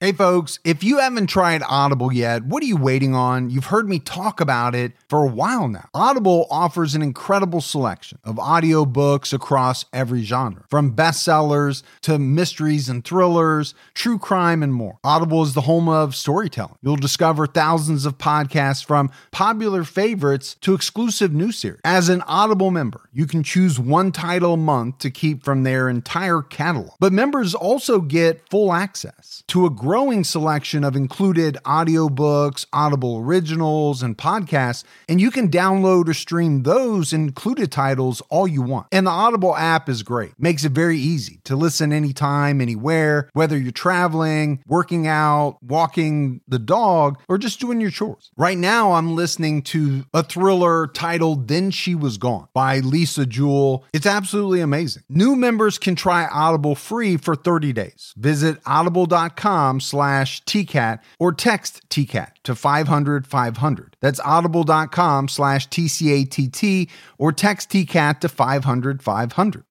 Hey folks, if you haven't tried Audible yet, what are you waiting on? You've heard me talk about it for a while now. Audible offers an incredible selection of audiobooks across every genre, from bestsellers to mysteries and thrillers, true crime, and more. Audible is the home of storytelling. You'll discover thousands of podcasts from popular favorites to exclusive new series. As an Audible member, you can choose one title a month to keep from their entire catalog. But members also get full access to a growing selection of included audiobooks, Audible originals, and podcasts, and you can download or stream those included titles all you want. And the Audible app is great. Makes it very easy to listen anytime, anywhere, whether you're traveling, working out, walking the dog, or just doing your chores. Right now, I'm listening to a thriller titled Then She Was Gone by Lisa Jewell. It's absolutely amazing. New members can try Audible free for 30 days. Visit audible.com/TCAT or text TCAT to 500-500. That's audible.com/TCATT or text TCAT to 500-500.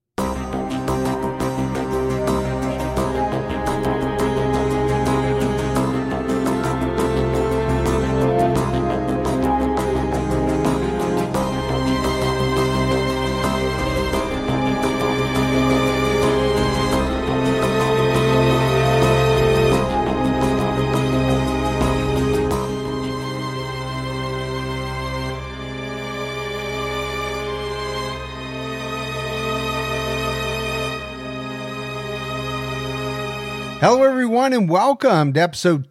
Hello, everyone, and welcome to episode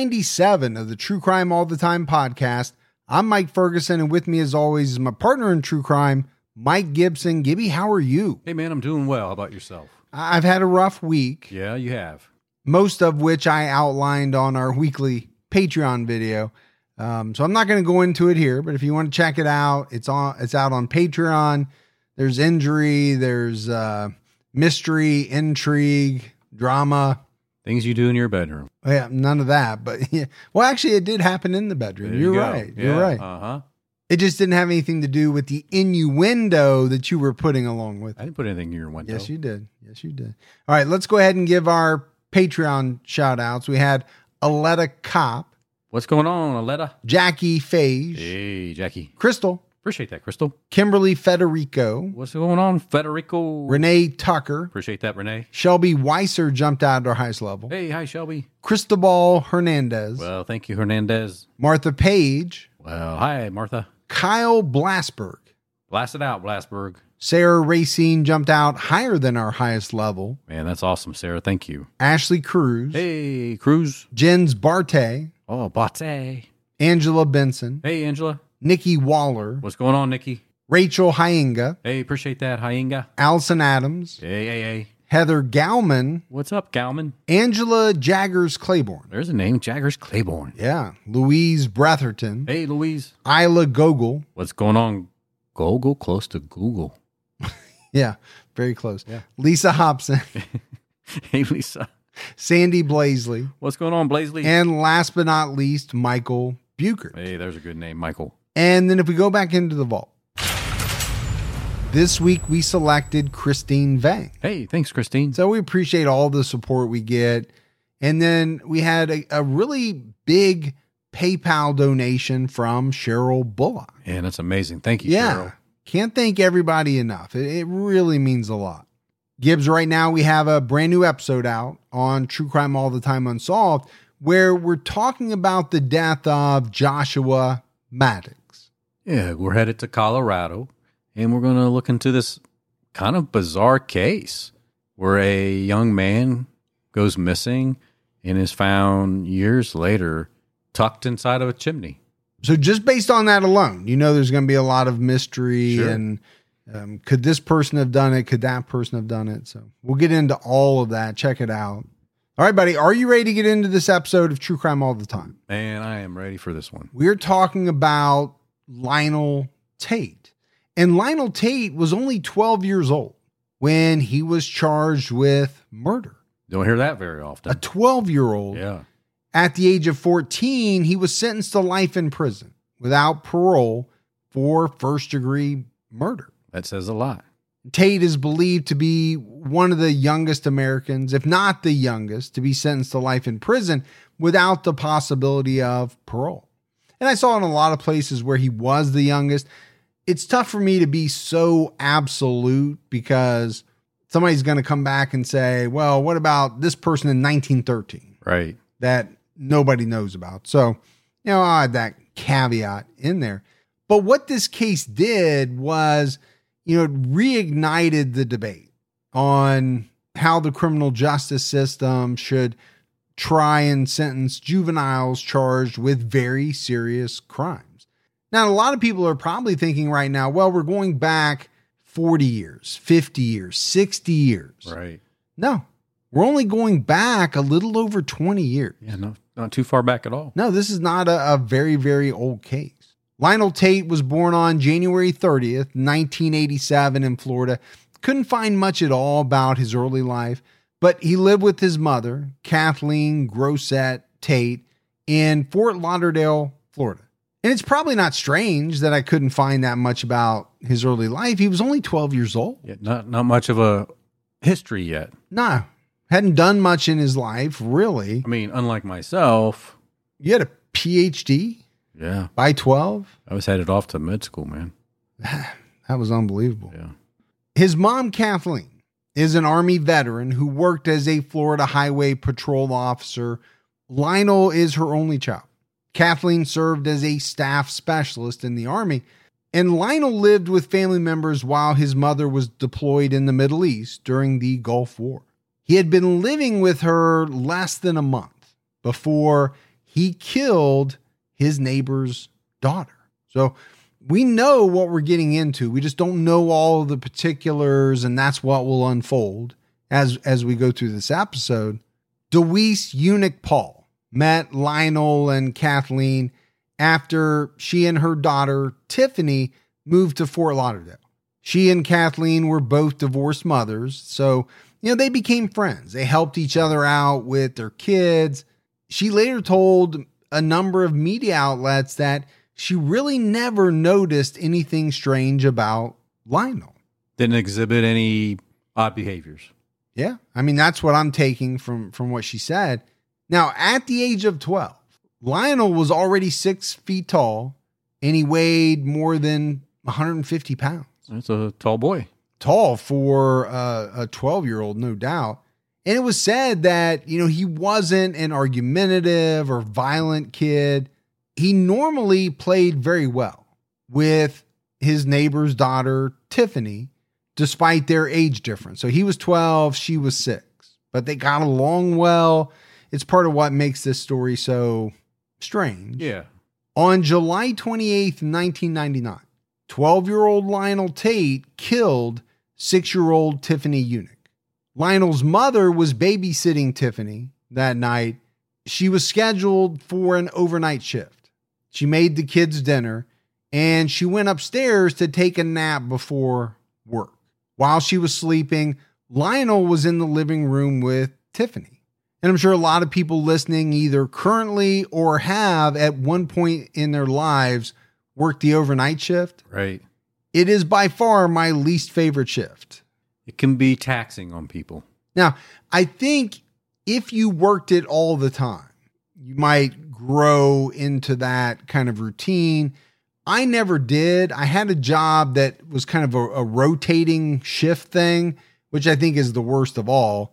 297 of the True Crime All the Time podcast. I'm Mike Ferguson, and with me, as always, is my partner in true crime, Mike Gibson. Gibby, how are you? Hey, man, I'm doing well. How about yourself? I've had a rough week. Yeah, you have. Most of which I outlined on our weekly Patreon video. So I'm not going to go into it here, but if you want to check it out, it's out on Patreon. There's injury, there's mystery, intrigue, drama. Things you do in your bedroom. Yeah, none of that. But yeah. Well, actually, it did happen in the bedroom. You're right. Yeah, You're right. Uh-huh. It just didn't have anything to do with the innuendo that you were putting along with. I didn't put anything in your window. Yes, you did. Yes, you did. All right, let's go ahead and give our Patreon shout outs. We had Aletta Kopp. What's going on, Aletta? Jackie Fage. Hey, Jackie. Crystal. Appreciate that, Crystal. Kimberly Federico. What's going on, Federico? Renee Tucker. Appreciate that, Renee. Shelby Weiser jumped out at our highest level. Hey, hi, Shelby. Cristobal Hernandez. Well, thank you, Hernandez. Martha Page. Well, hi, Martha. Kyle Blasberg. Blast it out, Blasberg. Sarah Racine jumped out higher than our highest level. Man, that's awesome, Sarah. Thank you. Ashley Cruz. Hey, Cruz. Jens Barte. Oh, Bate. Angela Benson. Hey, Angela. Nikki Waller. What's going on, Nikki? Rachel Hyinga. Hey, appreciate that, Hyinga. Allison Adams. Hey. Heather Gauman. What's up, Gauman? Angela Jaggers Claiborne. There's a name, Jaggers Claiborne. Yeah. Louise Bretherton. Hey, Louise. Isla Gogol. What's going on? Gogol close to Google. Yeah, very close. Yeah. Lisa Hobson. Hey, Lisa. Sandy Blaisley. What's going on, Blaisley? And last but not least, Michael Buchert. Hey, there's a good name, Michael. And then if we go back into the vault, this week we selected Christine Vang. Hey, thanks, Christine. So we appreciate all the support we get. And then we had a really big PayPal donation from Cheryl Bullock. Yeah, that's amazing. Thank you, Yeah. Cheryl. Can't thank everybody enough. It really means a lot. Gibbs, right now we have a brand new episode out on True Crime All the Time Unsolved, where we're talking about the death of Joshua Maddox. Yeah, we're headed to Colorado, and we're going to look into this kind of bizarre case where a young man goes missing and is found years later tucked inside of a chimney. So just based on that alone, you know there's going to be a lot of mystery. Sure. And could this person have done it? Could that person have done it? So we'll get into all of that. Check it out. All right, buddy. Are you ready to get into this episode of True Crime All the Time? And I am ready for this one. We're talking about Lionel Tate. And Lionel Tate was only 12 years old when he was charged with murder. Don't hear that very often. A 12-year-old. Yeah. At the age of 14, he was sentenced to life in prison without parole for first-degree murder. That says a lot. Tate is believed to be one of the youngest Americans, if not the youngest, to be sentenced to life in prison without the possibility of parole. And I saw in a lot of places where he was the youngest. It's tough for me to be so absolute because somebody's going to come back and say, well, what about this person in 1913? Right. That nobody knows about. So, I had that caveat in there. But what this case did was, it reignited the debate on how the criminal justice system should try and sentence juveniles charged with very serious crimes. Now, a lot of people are probably thinking right now, well, we're going back 40 years, 50 years, 60 years. Right. No, we're only going back a little over 20 years. Yeah, not too far back at all. No, this is not a very, very old case. Lionel Tate was born on January 30th, 1987 in Florida. Couldn't find much at all about his early life, but he lived with his mother, Kathleen Grosset Tate, in Fort Lauderdale, Florida. And it's probably not strange that I couldn't find that much about his early life. He was only 12 years old. Yeah, not much of a history yet. No, hadn't done much in his life, really. I mean, unlike myself. You had a PhD? Yeah. By 12? I was headed off to med school, man. That was unbelievable. Yeah. His mom, Kathleen, is an Army veteran who worked as a Florida Highway Patrol officer. Lionel is her only child. Kathleen served as a staff specialist in the Army, and Lionel lived with family members while his mother was deployed in the Middle East during the Gulf War. He had been living with her less than a month before he killed his neighbor's daughter. So we know what we're getting into. We just don't know all of the particulars, and that's what will unfold as we go through this episode. Deweese Eunuch Paul met Lionel and Kathleen after she and her daughter, Tiffany, moved to Fort Lauderdale. She and Kathleen were both divorced mothers, so, they became friends. They helped each other out with their kids. She later told a number of media outlets that she really never noticed anything strange about Lionel. Didn't exhibit any odd behaviors. Yeah. I mean, that's what I'm taking from what she said. Now, at the age of 12, Lionel was already 6 feet tall and he weighed more than 150 pounds. That's a tall boy. Tall for a 12-year-old, no doubt. And it was said that, he wasn't an argumentative or violent kid. He normally played very well with his neighbor's daughter, Tiffany, despite their age difference. So he was 12, she was 6, but they got along well. It's part of what makes this story so strange. Yeah. On July 28th, 1999, 12-year-old Lionel Tate killed 6-year-old Tiffany Eunuch. Lionel's mother was babysitting Tiffany that night. She was scheduled for an overnight shift. She made the kids dinner and she went upstairs to take a nap before work. While she was sleeping, Lionel was in the living room with Tiffany. And I'm sure a lot of people listening either currently or have at one point in their lives worked the overnight shift. Right. It is by far my least favorite shift. It can be taxing on people. Now, I think if you worked it all the time, you might grow into that kind of routine. I never did. I had a job that was kind of a rotating shift thing, which I think is the worst of all.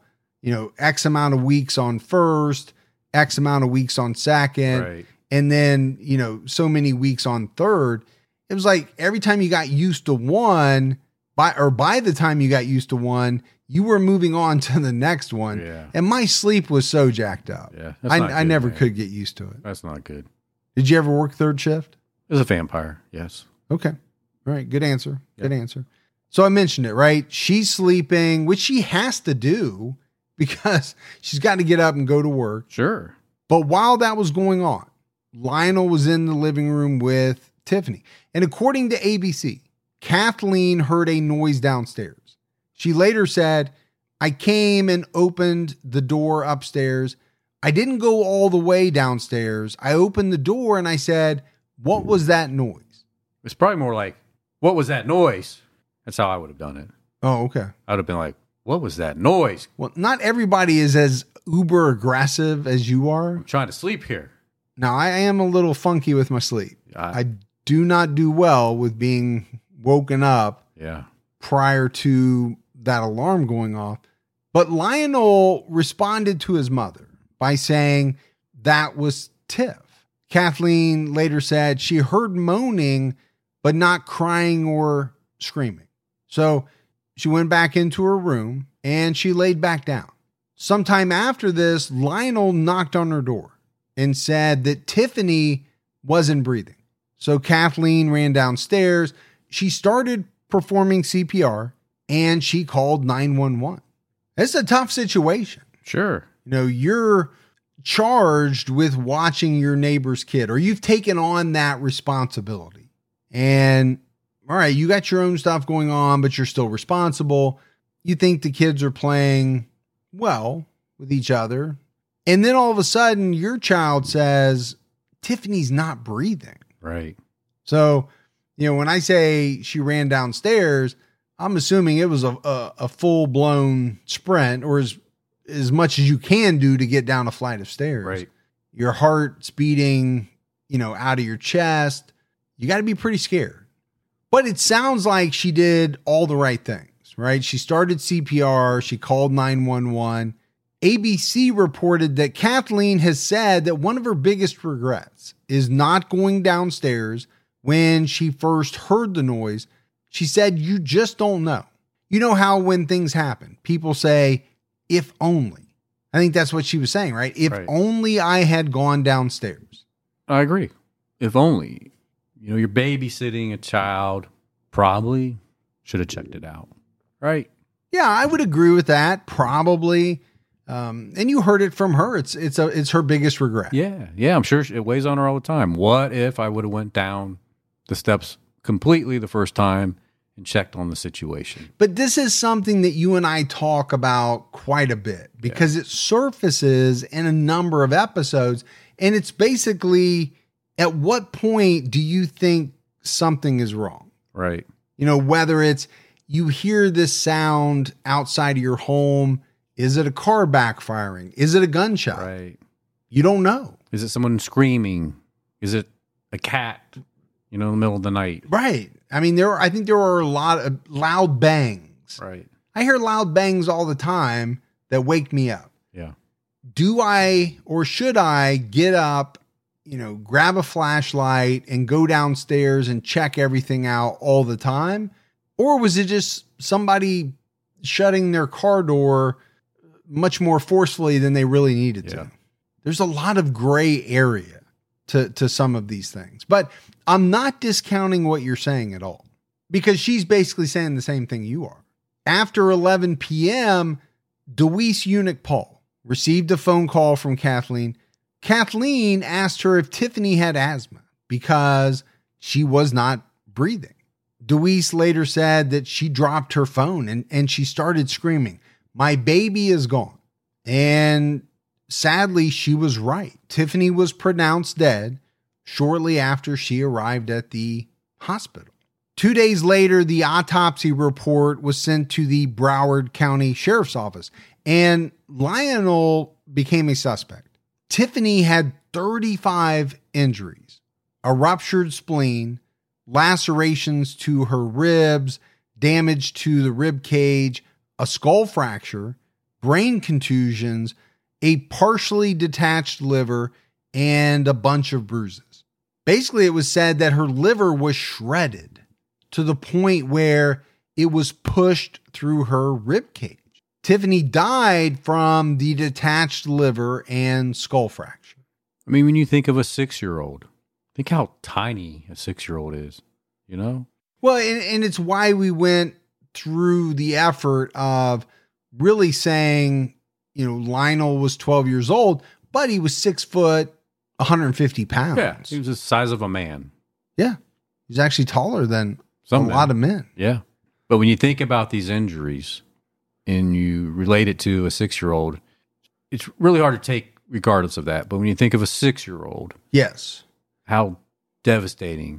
X amount of weeks on first, X amount of weeks on second, right. And then, so many weeks on third. It was like every time you got used to one, by the time you got used to one, you were moving on to the next one. Yeah. And my sleep was so jacked up. Yeah, I never could get used to it. That's not good. Did you ever work third shift? As a vampire, yes. Okay. All right. Good answer. Good answer. So I mentioned it, right? She's sleeping, which she has to do because she's got to get up and go to work. Sure. But while that was going on, Lionel was in the living room with Tiffany. And according to ABC, Kathleen heard a noise downstairs. She later said, I came and opened the door upstairs. I didn't go all the way downstairs. I opened the door and I said, what was that noise? It's probably more like, what was that noise? That's how I would have done it. Oh, okay. I would have been like, what was that noise? Well, not everybody is as uber aggressive as you are. I'm trying to sleep here. Now, I am a little funky with my sleep. I do not do well with being woken up prior to that alarm going off. But Lionel responded to his mother by saying that was Tiff. Kathleen later said she heard moaning, but not crying or screaming. So she went back into her room and she laid back down. Sometime after this, Lionel knocked on her door and said that Tiffany wasn't breathing. So Kathleen ran downstairs. She started performing CPR and she called 911. It's a tough situation. Sure. You know, you're charged with watching your neighbor's kid, or you've taken on that responsibility. And all right, you got your own stuff going on, but you're still responsible. You think the kids are playing well with each other. And then all of a sudden your child says, Tiffany's not breathing. Right. So, you know, when I say she ran downstairs, I'm assuming it was a full-blown sprint, or as much as you can do to get down a flight of stairs. Right. Your heart's beating, you know, out of your chest. You got to be pretty scared. But it sounds like she did all the right things, right? She started CPR. She called 911. ABC reported that Kathleen has said that one of her biggest regrets is not going downstairs when she first heard the noise. She said, you just don't know. You know how when things happen, people say, if only. I think that's what she was saying, right? If only I had gone downstairs. I agree. If only. You know, you're babysitting a child, probably should have checked it out. Right? Yeah, I would agree with that. Probably. And you heard it from her. It's her biggest regret. Yeah. Yeah. I'm sure it weighs on her all the time. What if I would have went down the steps completely the first time and checked on the situation? But this is something that you and I talk about quite a bit because it surfaces in a number of episodes. And it's basically, at what point do you think something is wrong? Right. You know, whether it's you hear this sound outside of your home. Is it a car backfiring? Is it a gunshot? Right. You don't know. Is it someone screaming? Is it a cat, you know, in the middle of the night? Right. I mean, I think there are a lot of loud bangs. Right. I hear loud bangs all the time that wake me up. Yeah. Do I, or should I get up, you know, grab a flashlight and go downstairs and check everything out all the time? Or was it just somebody shutting their car door much more forcefully than they really needed to? There's a lot of gray area to some of these things, but I'm not discounting what you're saying at all, because she's basically saying the same thing you are. After 11 p.m., Deweese Eunuch Paul received a phone call from Kathleen. Kathleen asked her if Tiffany had asthma because she was not breathing. Deweese later said that she dropped her phone and she started screaming, "My baby is gone." And sadly, she was right. Tiffany was pronounced dead shortly after she arrived at the hospital. 2 days later, the autopsy report was sent to the Broward County Sheriff's Office, and Lionel became a suspect. Tiffany had 35 injuries, a ruptured spleen, lacerations to her ribs, damage to the rib cage, a skull fracture, brain contusions, a partially detached liver, and a bunch of bruises. Basically, it was said that her liver was shredded to the point where it was pushed through her rib cage. Tiffany died from the detached liver and skull fracture. I mean, when you think of a 6-year-old, think how tiny a 6-year-old is, you know? Well, and it's why we went through the effort of really saying, you know, Lionel was 12 years old, but he was 6 foot, 150 pounds. Yeah, he was the size of a man. Yeah. He's actually taller than Some a men. lot of men. Yeah. But when you think about these injuries and you relate it to a 6-year-old, it's really hard to take regardless of that. But when you think of a 6-year-old, Yes. how devastating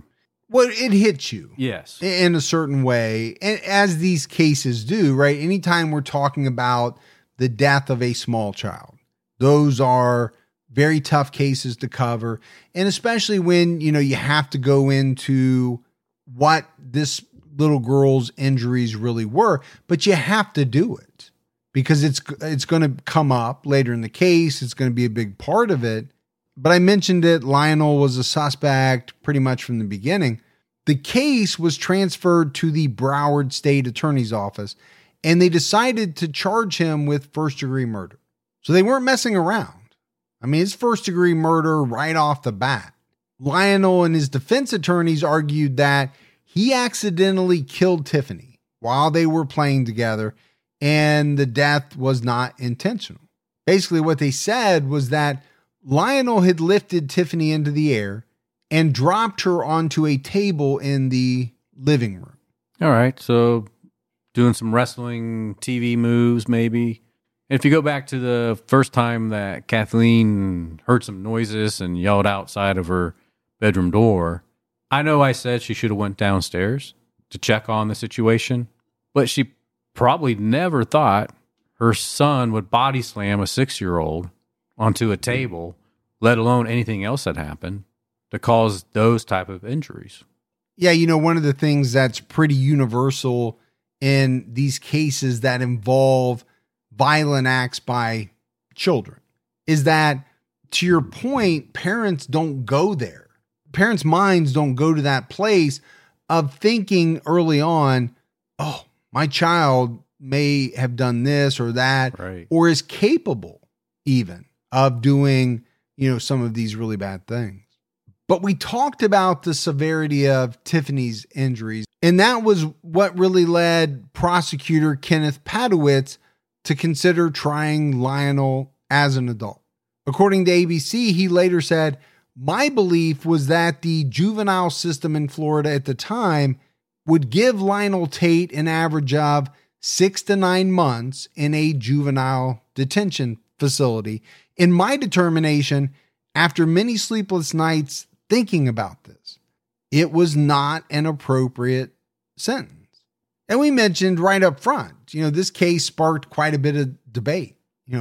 Well, it hits you. Yes. In a certain way, and as these cases do, right? Anytime we're talking about the death of a small child, those are very tough cases to cover. And especially when, you have to go into what this little girl's injuries really were, but you have to do it because it's going to come up later in the case. It's going to be a big part of it. But I mentioned it. Lionel was a suspect pretty much from the beginning. The case was transferred to the Broward State Attorney's Office, and they decided to charge him with first-degree murder. So they weren't messing around. I mean, it's first-degree murder right off the bat. Lionel and his defense attorneys argued that he accidentally killed Tiffany while they were playing together, and the death was not intentional. Basically, what they said was that Lionel had lifted Tiffany into the air and dropped her onto a table in the living room. All right. So doing some wrestling TV moves, maybe. If you go back to the first time that Kathleen heard some noises and yelled outside of her bedroom door, I know I said she should have went downstairs to check on the situation, but she probably never thought her son would body slam a 6-year-old onto a table, let alone anything else that happened to cause those type of injuries. Yeah, one of the things that's pretty universal in these cases that involve violent acts by children is that, to your point, parents don't go there. Parents' minds don't go to that place of thinking early on, oh, my child may have done this or that, right, or is capable even of doing, some of these really bad things. But we talked about the severity of Tiffany's injuries, and that was what really led prosecutor Kenneth Padowitz to consider trying Lionel as an adult. According to ABC, he later said, "My belief was that the juvenile system in Florida at the time would give Lionel Tate an average of 6 to 9 months in a juvenile detention facility. In my determination, after many sleepless nights thinking about this, it was not an appropriate sentence." And we mentioned right up front, this case sparked quite a bit of debate.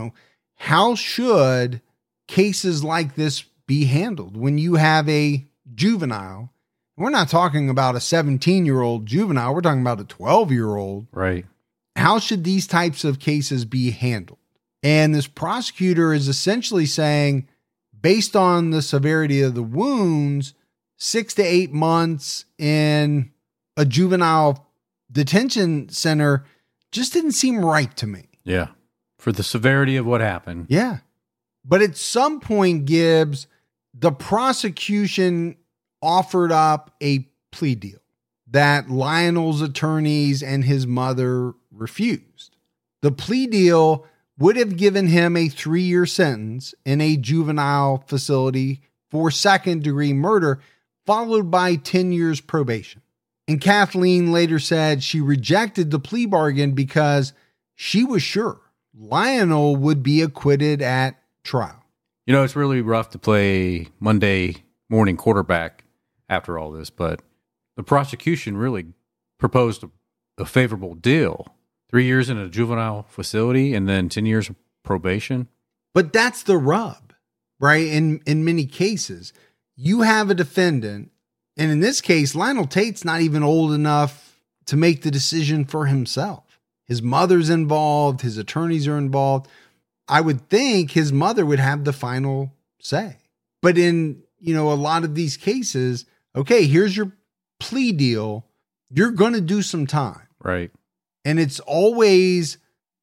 How should cases like this be handled when you have a juvenile? We're not talking about a 17-year-old juvenile. We're talking about a 12-year-old. Right. How should these types of cases be handled? And this prosecutor is essentially saying, based on the severity of the wounds, 6 to 8 months in a juvenile detention center just didn't seem right to me. Yeah. For the severity of what happened. Yeah. But at some point, Gibbs, the prosecution offered up a plea deal that Lionel's attorneys and his mother refused. The plea deal would have given him a 3-year sentence in a juvenile facility for second-degree murder, followed by 10 years probation. And Kathleen later said she rejected the plea bargain because she was sure Lionel would be acquitted at trial. It's really rough to play Monday morning quarterback after all this, but the prosecution really proposed a favorable deal. 3 years in a juvenile facility and then 10 years of probation. But that's the rub, right? In many cases, you have a defendant, and in this case, Lionel Tate's not even old enough to make the decision for himself. His mother's involved, his attorneys are involved. I would think his mother would have the final say. But in, a lot of these cases, okay, here's your plea deal. You're going to do some time. Right. And it's always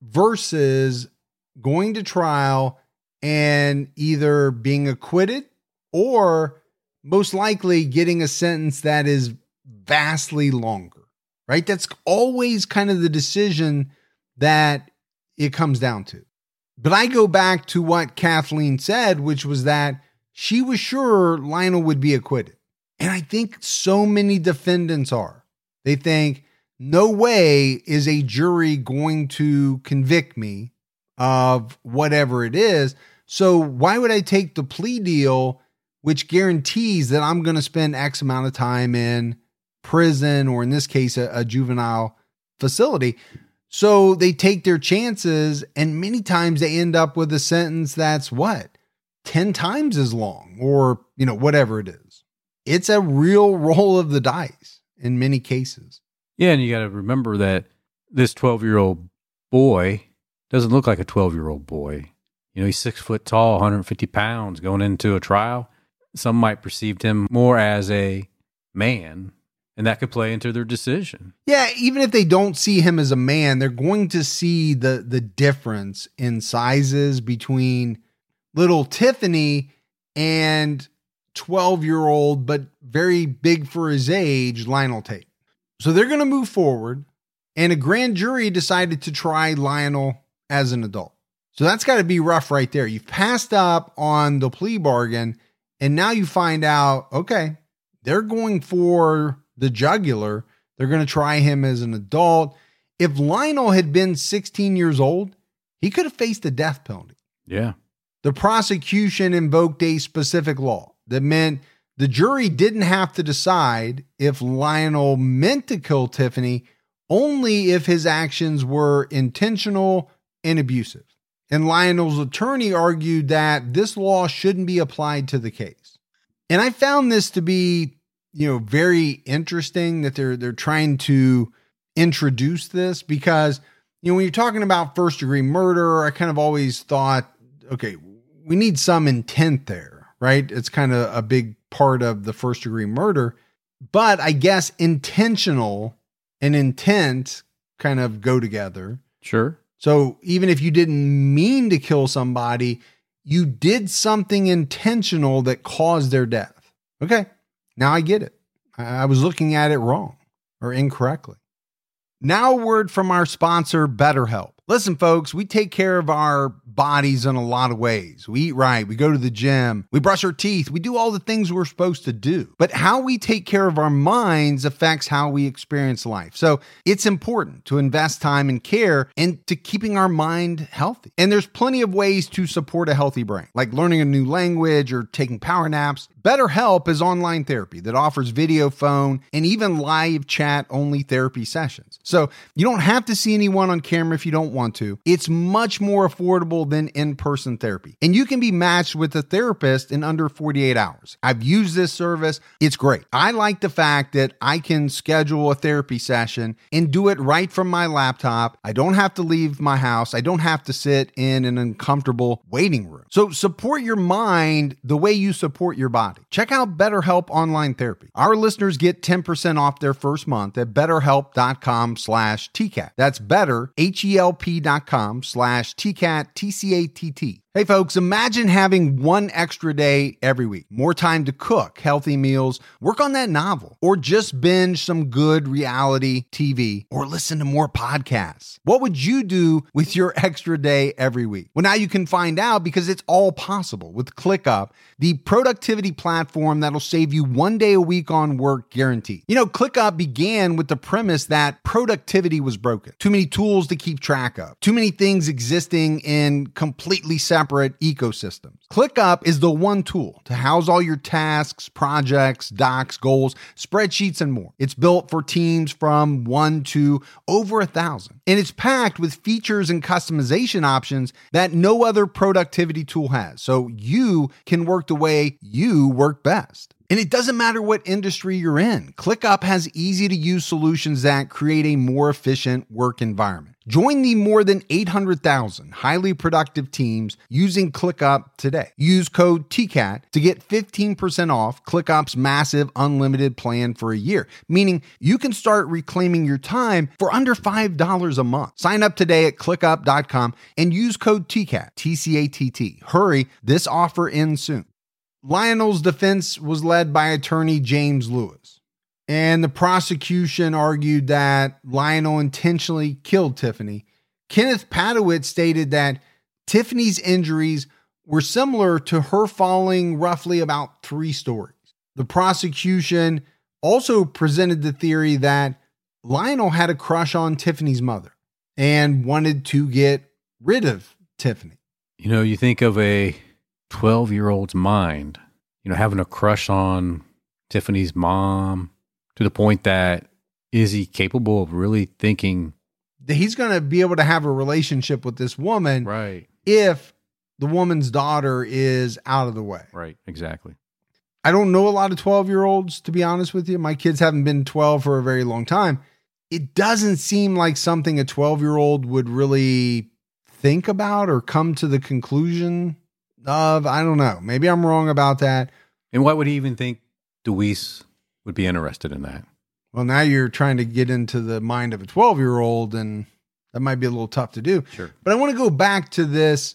versus going to trial and either being acquitted or most likely getting a sentence that is vastly longer, right? That's always kind of the decision that it comes down to. But I go back to what Kathleen said, which was that she was sure Lionel would be acquitted. And I think so many defendants are. They think, no way is a jury going to convict me of whatever it is. So why would I take the plea deal which guarantees that I'm going to spend X amount of time in prison, or in this case, a juvenile facility. So they take their chances, and many times they end up with a sentence that's 10 times as long, or, whatever it is. It's a real roll of the dice in many cases. Yeah, and you got to remember that this 12-year-old boy doesn't look like a 12-year-old boy. He's 6 foot tall, 150 pounds going into a trial. Some might perceive him more as a man, and that could play into their decision. Yeah, even if they don't see him as a man, they're going to see the difference in sizes between little Tiffany and 12-year-old, but very big for his age, Lionel Tate. So they're going to move forward, and a grand jury decided to try Lionel as an adult. So that's got to be rough right there. You've passed up on the plea bargain, and now you find out, okay, they're going for the jugular. They're going to try him as an adult. If Lionel had been 16 years old, he could have faced the death penalty. Yeah. The prosecution invoked a specific law that meant the jury didn't have to decide if Lionel meant to kill Tiffany, only if his actions were intentional and abusive. And Lionel's attorney argued that this law shouldn't be applied to the case. And I found this to be, very interesting that they're trying to introduce this, because, when you're talking about first degree murder, I kind of always thought, okay, we need some intent there, right? It's kind of a big part of the first degree murder, but I guess intentional and intent kind of go together. Sure. So even if you didn't mean to kill somebody, you did something intentional that caused their death. Okay, now I get it. I was looking at it wrong or incorrectly. Now a word from our sponsor, BetterHelp. Listen, folks, we take care of our bodies in a lot of ways. We eat right. We go to the gym. We brush our teeth. We do all the things we're supposed to do. But how we take care of our minds affects how we experience life. So it's important to invest time and care into keeping our mind healthy. And there's plenty of ways to support a healthy brain, like learning a new language or taking power naps. BetterHelp is online therapy that offers video, phone, and even live chat-only therapy sessions. So you don't have to see anyone on camera if you don't want to. It's much more affordable than in-person therapy. And you can be matched with a therapist in under 48 hours. I've used this service. It's great. I like the fact that I can schedule a therapy session and do it right from my laptop. I don't have to leave my house. I don't have to sit in an uncomfortable waiting room. So support your mind the way you support your body. Check out BetterHelp Online Therapy. Our listeners get 10% off their first month at betterhelp.com/TCAT. That's better, HELP.com/TCAT, TCATT. Hey folks, imagine having one extra day every week, more time to cook healthy meals, work on that novel, or just binge some good reality TV, or listen to more podcasts. What would you do with your extra day every week? Well, now you can find out, because it's all possible with ClickUp, the productivity platform that'll save you 1 day a week on work guaranteed. ClickUp began with the premise that productivity was broken. Too many tools to keep track of. Too many things existing in completely separate ecosystems. ClickUp is the one tool to house all your tasks, projects, docs, goals, spreadsheets, and more. It's built for teams from 1 to over 1,000. And it's packed with features and customization options that no other productivity tool has. So you can work the way you work best. And it doesn't matter what industry you're in. ClickUp has easy-to-use solutions that create a more efficient work environment. Join the more than 800,000 highly productive teams using ClickUp today. Use code TCAT to get 15% off ClickUp's massive unlimited plan for a year, meaning you can start reclaiming your time for under $5 a month. Sign up today at ClickUp.com and use code TCAT, TCATT. Hurry, this offer ends soon. Lionel's defense was led by attorney James Lewis, and the prosecution argued that Lionel intentionally killed Tiffany. Kenneth Padowitz stated that Tiffany's injuries were similar to her falling roughly about 3 stories. The prosecution also presented the theory that Lionel had a crush on Tiffany's mother and wanted to get rid of Tiffany. You think of a 12-year-old's mind, having a crush on Tiffany's mom to the point that is he capable of really thinking that he's going to be able to have a relationship with this woman, right? If the woman's daughter is out of the way. Right, exactly. I don't know a lot of 12-year-olds, to be honest with you. My kids haven't been 12 for a very long time. It doesn't seem like something a 12-year-old would really think about or come to the conclusion of. I don't know. Maybe I'm wrong about that. And why would he even think Deweese would be interested in that? Well, now you're trying to get into the mind of a 12-year-old, and that might be a little tough to do. Sure. But I want to go back to this.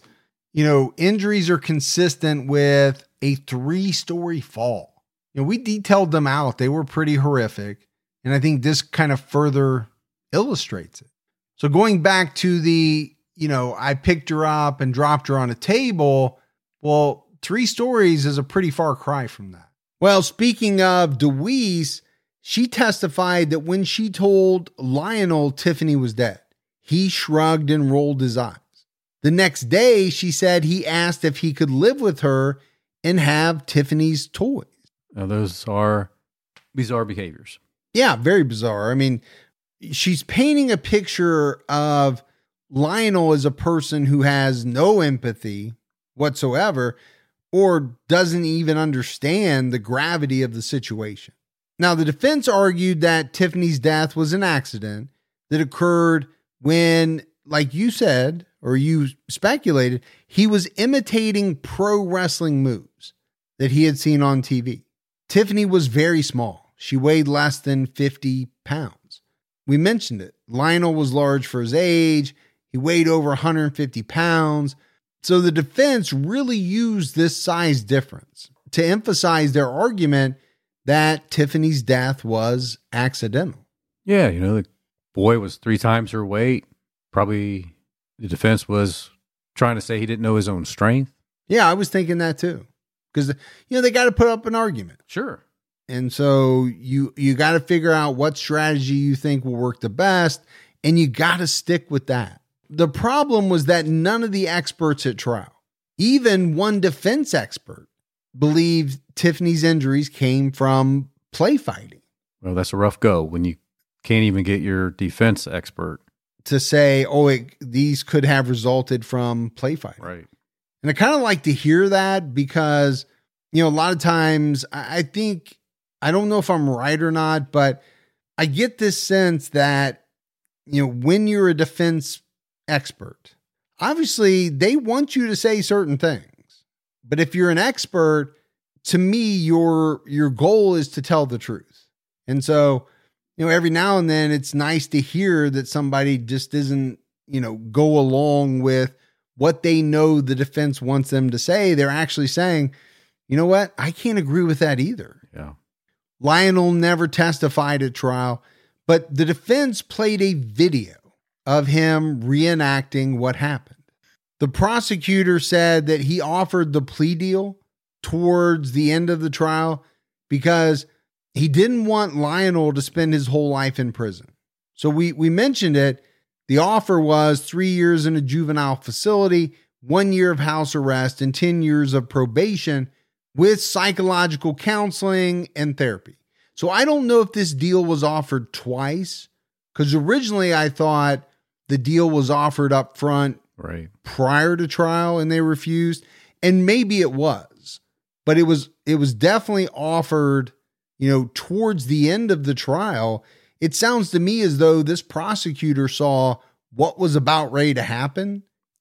Injuries are consistent with a 3-story fall. We detailed them out. They were pretty horrific. And I think this kind of further illustrates it. So going back to the, I picked her up and dropped her on a table. Well, 3 stories is a pretty far cry from that. Well, speaking of Deweese, she testified that when she told Lionel Tiffany was dead, he shrugged and rolled his eyes. The next day, she said he asked if he could live with her and have Tiffany's toys. Now, those are bizarre behaviors. Yeah, very bizarre. I mean, she's painting a picture of Lionel as a person who has no empathy whatsoever or doesn't even understand the gravity of the situation. Now, the defense argued that Tiffany's death was an accident that occurred when, like you said, or you speculated, he was imitating pro wrestling moves that he had seen on TV. Tiffany was very small. She weighed less than 50 pounds. We mentioned it. Lionel was large for his age. He weighed over 150 pounds. So the defense really used this size difference to emphasize their argument that Tiffany's death was accidental. Yeah, the boy was 3 times her weight. Probably the defense was trying to say he didn't know his own strength. Yeah, I was thinking that too. Because, they got to put up an argument. Sure. And so you got to figure out what strategy you think will work the best, and you got to stick with that. The problem was that none of the experts at trial, even one defense expert, believed Tiffany's injuries came from play fighting. Well, that's a rough go when you can't even get your defense expert to say, these could have resulted from play fighting. Right. And I kind of like to hear that because, a lot of times I think, I don't know if I'm right or not, but I get this sense that, when you're a defense expert, obviously they want you to say certain things. But if you're an expert, to me, your goal is to tell the truth. And so, every now and then it's nice to hear that somebody just isn't, go along with what they know the defense wants them to say. They're actually saying, you know what? I can't agree with that either. Yeah. Lionel never testified at trial, but the defense played a video of him reenacting what happened. The prosecutor said that he offered the plea deal towards the end of the trial because he didn't want Lionel to spend his whole life in prison. So we mentioned it. The offer was 3 years in a juvenile facility, 1 year of house arrest, and 10 years of probation with psychological counseling and therapy. So I don't know if this deal was offered twice, because originally I thought the deal was offered up front right prior to trial and they refused. And maybe it was, but it was definitely offered, towards the end of the trial. It sounds to me as though this prosecutor saw what was about ready to happen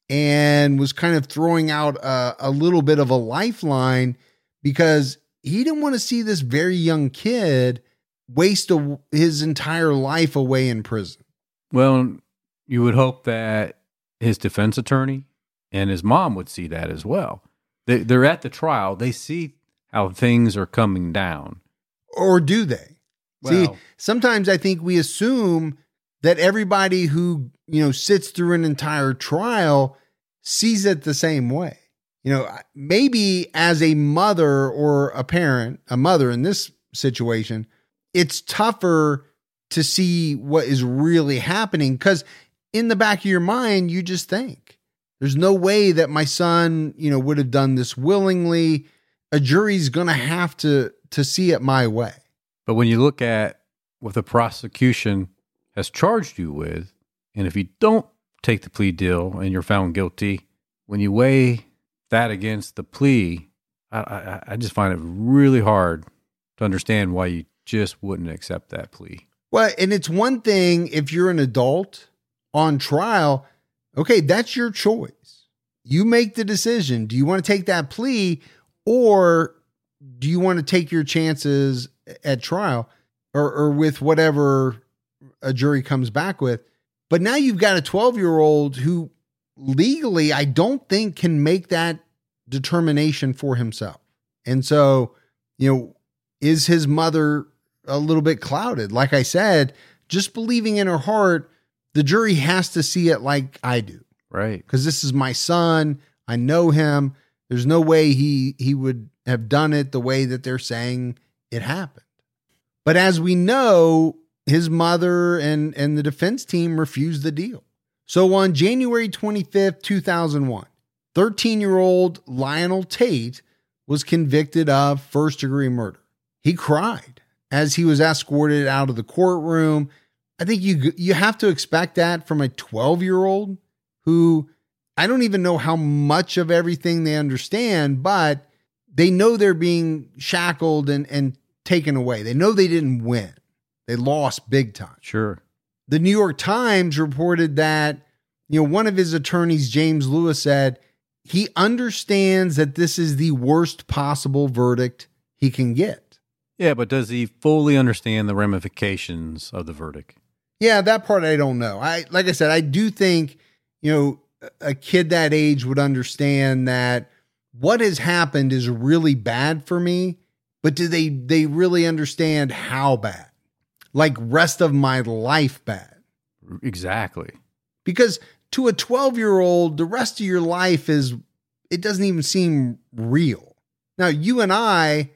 and was kind of throwing out a little bit of a lifeline because he didn't want to see this very young kid waste his entire life away in prison. Well, you would hope that his defense attorney and his mom would see that as well. They're at the trial. They see how things are coming down. Or do they? Well, See, sometimes I think we assume that everybody who, sits through an entire trial sees it the same way. Maybe as a mother or a parent, a mother in this situation, it's tougher to see what is really happening because in the back of your mind, you just think there's no way that my son, would have done this willingly. a jury's going to have to see it my way. But when you look at what the prosecution has charged you with, and if you don't take the plea deal and you're found guilty, when you weigh that against the plea, I just find it really hard to understand why you just wouldn't accept that plea. Well, and it's one thing if you're an adult on trial, okay, that's your choice. You make the decision. Do you want to take that plea, or do you want to take your chances at trial or with whatever a jury comes back with? But now you've got a 12-year-old who legally, I don't think, can make that determination for himself. And so, is his mother a little bit clouded? Like I said, just believing in her heart, the jury has to see it like I do. Right. Because this is my son. I know him. There's no way he would have done it the way that they're saying it happened. But as we know, his mother and the defense team refused the deal. So on January 25th, 2001, 13-year-old Lionel Tate was convicted of first-degree murder. He cried as he was escorted out of the courtroom. I think you have to expect that from a 12-year-old who, I don't even know how much of everything they understand, but they know they're being shackled and taken away. They know they didn't win. They lost big time. Sure. The New York Times reported that, one of his attorneys, James Lewis, said he understands that this is the worst possible verdict he can get. Yeah, but does he fully understand the ramifications of the verdict? Yeah, that part I don't know. Like I said, I do think, a kid that age would understand that what has happened is really bad for me, but do they really understand how bad? Like rest of my life bad. Exactly. Because to a 12-year-old, the rest of your life it doesn't even seem real. Now, you and I,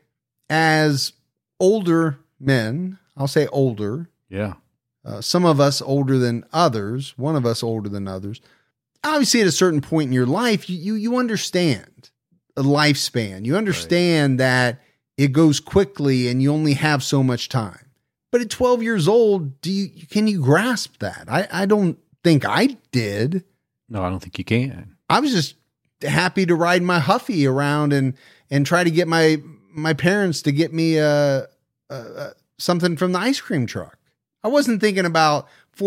as older men, I'll say older. Yeah. Some of us older than others, one of us older than others. Obviously, at a certain point in your life, you understand a lifespan. You understand that it goes quickly and you only have so much time. But at 12 years old, can you grasp that? I don't think I did. No, I don't think you can. I was just happy to ride my Huffy around and try to get my parents to get me something from the ice cream truck. I wasn't thinking about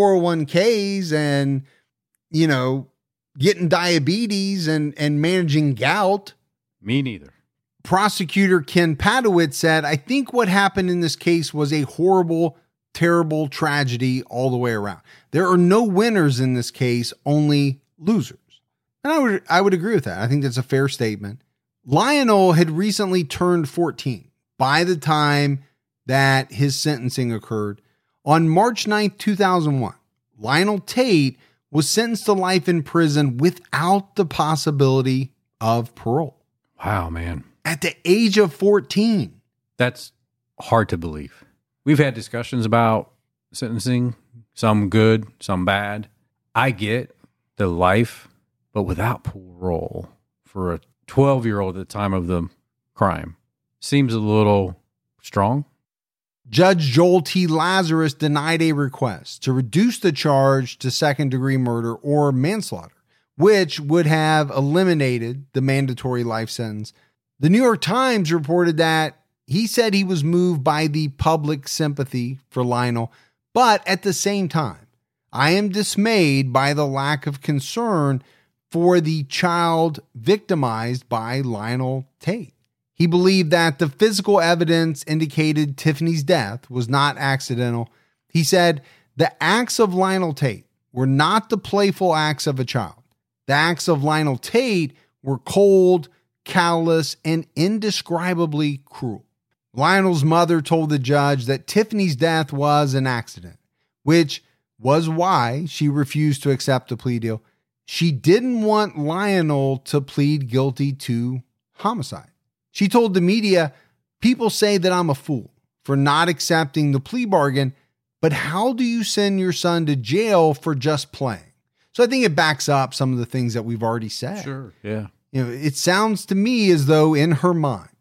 401ks and, getting diabetes and managing gout. Me neither. Prosecutor Ken Padowitz said, I think what happened in this case was a horrible, terrible tragedy all the way around. There are no winners in this case, only losers. And I would agree with that. I think that's a fair statement. Lionel had recently turned 14 by the time that his sentencing occurred. On March 9th, 2001, Lionel Tate was sentenced to life in prison without the possibility of parole. Wow, man. At the age of 14. That's hard to believe. We've had discussions about sentencing, some good, some bad. I get the life, but without parole for a 12-year-old at the time of the crime seems a little strong. Judge Joel T. Lazarus denied a request to reduce the charge to second-degree murder or manslaughter, which would have eliminated the mandatory life sentence. The New York Times reported that he said he was moved by the public sympathy for Lionel, but at the same time, I am dismayed by the lack of concern for the child victimized by Lionel Tate. He believed that the physical evidence indicated Tiffany's death was not accidental. He said the acts of Lionel Tate were not the playful acts of a child. The acts of Lionel Tate were cold, callous, and indescribably cruel. Lionel's mother told the judge that Tiffany's death was an accident, which was why she refused to accept the plea deal. She didn't want Lionel to plead guilty to homicide. She told the media, people say that I'm a fool for not accepting the plea bargain, but how do you send your son to jail for just playing? So I think it backs up some of the things that we've already said. Sure, yeah. It sounds to me as though in her mind,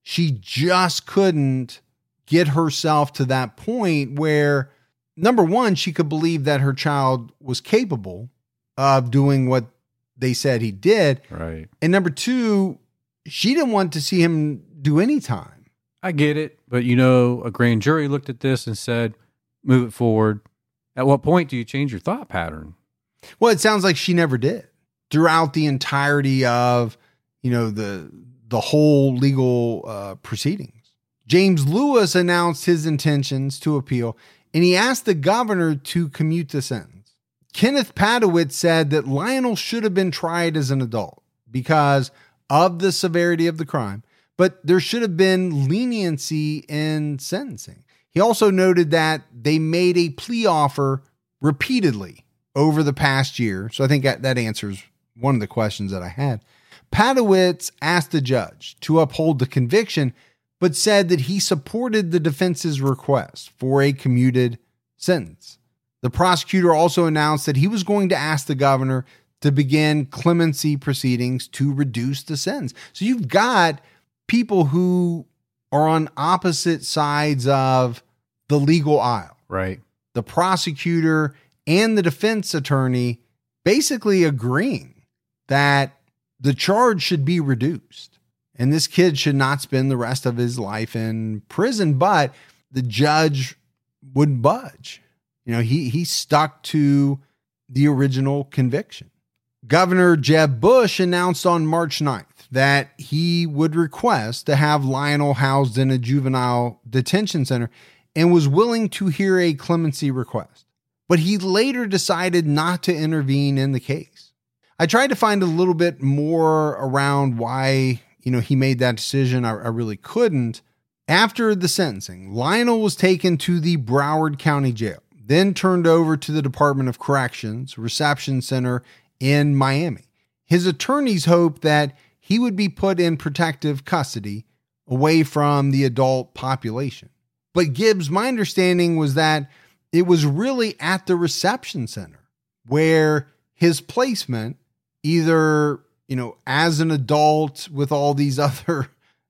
She just couldn't get herself to that point where, number one, she could believe that her child was capable of doing what they said he did. Right. And number two, she didn't want to see him do any time. I get it. But, you know, a grand jury looked at this and said, move it forward. At what point do you change your thought pattern? Well, it sounds like she never did throughout the entirety of, you know, the whole legal proceedings. James Lewis announced his intentions to appeal, and he asked the governor to commute the sentence. Kenneth Padowitz said that Lionel should have been tried as an adult because of the severity of the crime, but there should have been leniency in sentencing. He also noted that they made a plea offer repeatedly over the past year. So I think that answers one of the questions that I had. Padowitz asked the judge to uphold the conviction, but said that he supported the defense's request for a commuted sentence. The prosecutor also announced that he was going to ask the governor to begin clemency proceedings to reduce the sentence. So you've got people who are on opposite sides of the legal aisle. Right. The prosecutor and the defense attorney basically agreeing that the charge should be reduced and this kid should not spend the rest of his life in prison, but the judge wouldn't budge. You know, he stuck to the original conviction. Governor Jeb Bush announced on March 9th that he would request to have Lionel housed in a juvenile detention center and was willing to hear a clemency request. But he later decided not to intervene in the case. I tried to find a little bit more around why, you know, he made that decision. I really couldn't. After the sentencing, Lionel was taken to the Broward County Jail, then turned over to the Department of Corrections Reception Center in Miami. His attorneys hoped that he would be put in protective custody away from the adult population. But Gibbs, my understanding was that it was really at the reception center where his placement, either, you know, as an adult with all these other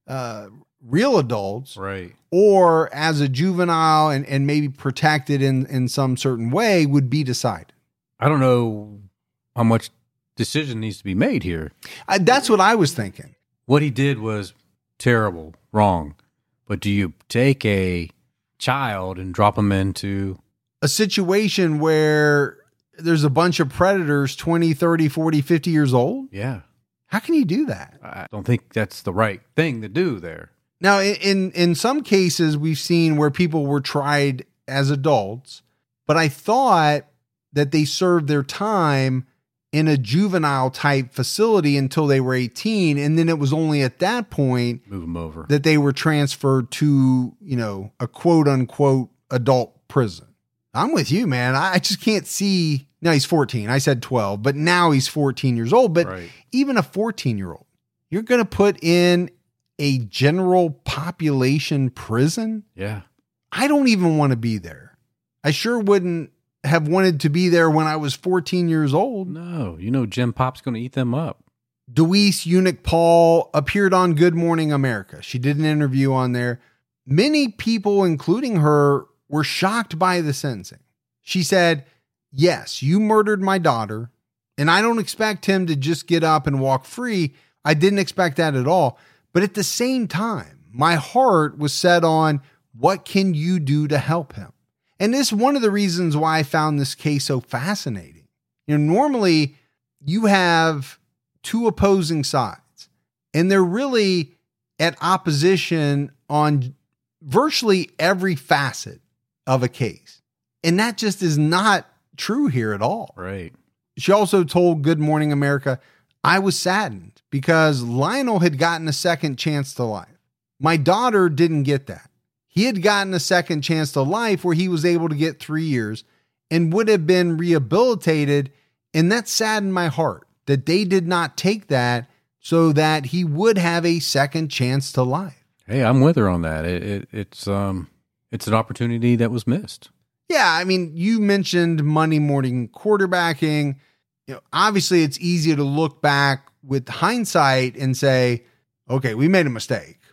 real adults, right, or as a juvenile and maybe protected in some certain way, would be decided. I don't know how much decision needs to be made here. That's what I was thinking. What he did was terrible, wrong. But do you take a child and drop him into a situation where there's a bunch of predators 20, 30, 40, 50 years old? Yeah. How can you do that? I don't think that's the right thing to do there. Now, in some cases, we've seen where people were tried as adults, but I thought that they served their time in a juvenile type facility until they were 18. And then it was only at that point move them over that they were transferred to, you know, a quote unquote adult prison. I'm with you, man. I just can't see. Now he's 14. I said 12, but now he's 14 years old. But right. Even a 14-year-old, you're going to put in a general population prison? Yeah. I don't even want to be there. I sure wouldn't have wanted to be there when I was 14 years old. No, you know, Jim Pop's going to eat them up. Deweese Eunuch Paul appeared on Good Morning America. She did an interview on there. Many people, including her, were shocked by the sentencing. She said, "Yes, you murdered my daughter, and I don't expect him to just get up and walk free. I didn't expect that at all. But at the same time, my heart was set on what can you do to help him?" And this is one of the reasons why I found this case so fascinating. You know, normally you have two opposing sides, and they're really at opposition on virtually every facet of a case. And that just is not true here at all. Right. She also told Good Morning America, "I was saddened because Lionel had gotten a second chance to life. My daughter didn't get that. He had gotten a second chance to life where he was able to get 3 years and would have been rehabilitated. And that saddened my heart that they did not take that so that he would have a second chance to life." Hey, I'm with her on that. It's an opportunity that was missed. Yeah, I mean, you mentioned Monday morning quarterbacking. You know, obviously, it's easy to look back with hindsight and say, okay, we made a mistake.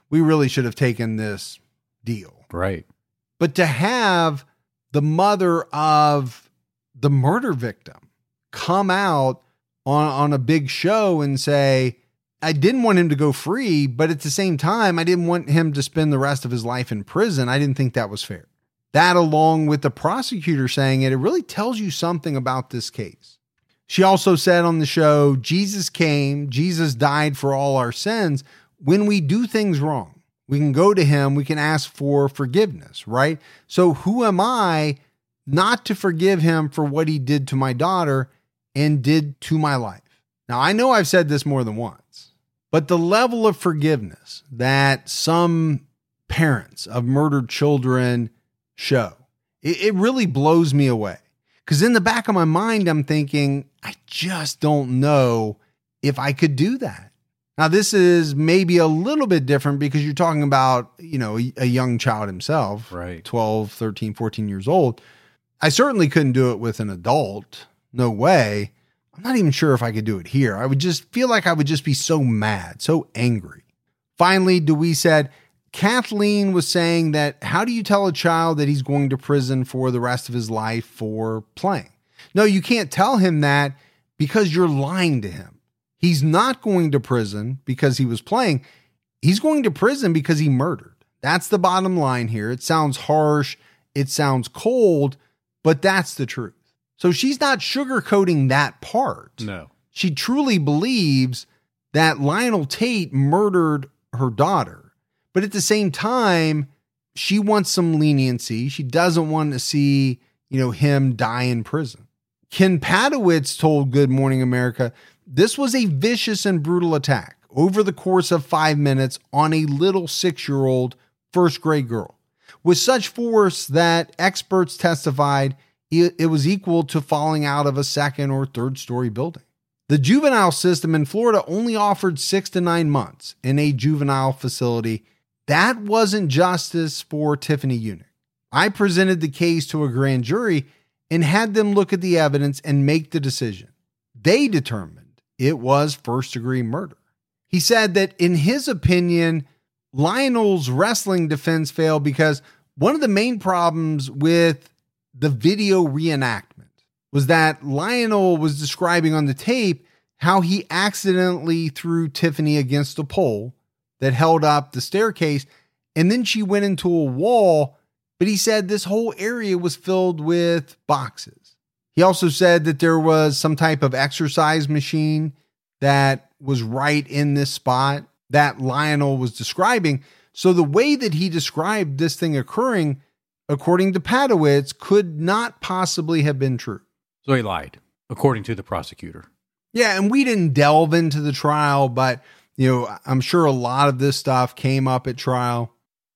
we really should have taken this deal. Right. But to have the mother of the murder victim come out on a big show and say, I didn't want him to go free, but at the same time, I didn't want him to spend the rest of his life in prison. I didn't think that was fair. That, along with the prosecutor saying it really tells you something about this case. She also said on the show, Jesus came, Jesus died for all our sins. When we do things wrong, we can go to him, we can ask for forgiveness, right? So who am I not to forgive him for what he did to my daughter and did to my life? Now, I know I've said this more than once, but the level of forgiveness that some parents of murdered children show, it really blows me away. Because in the back of my mind, I'm thinking, I just don't know if I could do that. Now, this is maybe a little bit different because you're talking about, a young child himself, right? 12, 13, 14 years old. I certainly couldn't do it with an adult. No way. I'm not even sure if I could do it here. I would just feel like I would just be so mad, so angry. Finally, Dewey said, Kathleen was saying that how do you tell a child that he's going to prison for the rest of his life for playing? No, you can't tell him that because you're lying to him. He's not going to prison because he was playing. He's going to prison because he murdered. That's the bottom line here. It sounds harsh. It sounds cold, but that's the truth. So she's not sugarcoating that part. No. She truly believes that Lionel Tate murdered her daughter. But at the same time, she wants some leniency. She doesn't want to see, him die in prison. Ken Padowitz told Good Morning America, this was a vicious and brutal attack over the course of 5 minutes on a little 6-year-old first grade girl with such force that experts testified it was equal to falling out of a second or third story building. The juvenile system in Florida only offered 6 to 9 months in a juvenile facility. That wasn't justice for Tiffany Eunick. I presented the case to a grand jury and had them look at the evidence and make the decision. They determined it was first-degree murder. He said that in his opinion, Lionel's wrestling defense failed because one of the main problems with the video reenactment was that Lionel was describing on the tape how he accidentally threw Tiffany against a pole that held up the staircase, and then she went into a wall, but he said this whole area was filled with boxes. He also said that there was some type of exercise machine that was right in this spot that Lionel was describing. So the way that he described this thing occurring, according to Padowitz, could not possibly have been true. So he lied, according to the prosecutor. Yeah, and we didn't delve into the trial, but, I'm sure a lot of this stuff came up at trial.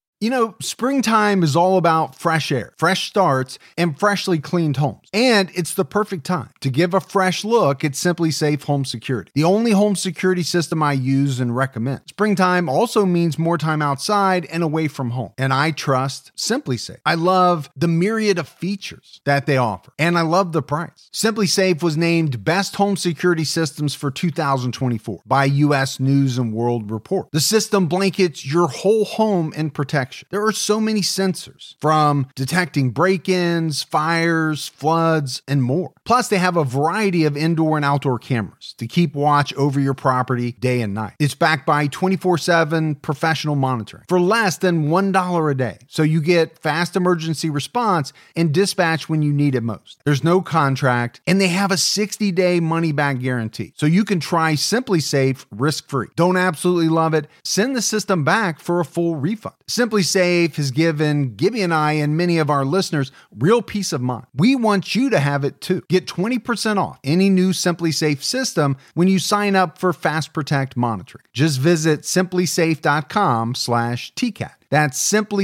Springtime is all about fresh air, fresh starts, and freshly cleaned homes. And it's the perfect time to give a fresh look at SimpliSafe Home Security, the only home security system I use and recommend. Springtime also means more time outside and away from home. And I trust SimpliSafe. I love the myriad of features that they offer, and I love the price. SimpliSafe was named Best Home Security Systems for 2024 by U.S. News and World Report. The system blankets your whole home in protection. There are so many sensors, from detecting break-ins, fires, floods, and more. Plus, they have a variety of indoor and outdoor cameras to keep watch over your property day and night. It's backed by 24/7 professional monitoring for less than $1 a day. So you get fast emergency response and dispatch when you need it most. There's no contract, and they have a 60-day money-back guarantee. So you can try SimpliSafe risk-free. Don't absolutely love it? Send the system back for a full refund. SimpliSafe has given Gibby and I and many of our listeners real peace of mind. We want you to have it too. Get 20% off any new SimpliSafe system when you sign up for Fast Protect monitoring. Just visit SimpliSafe.com/TCAT. That's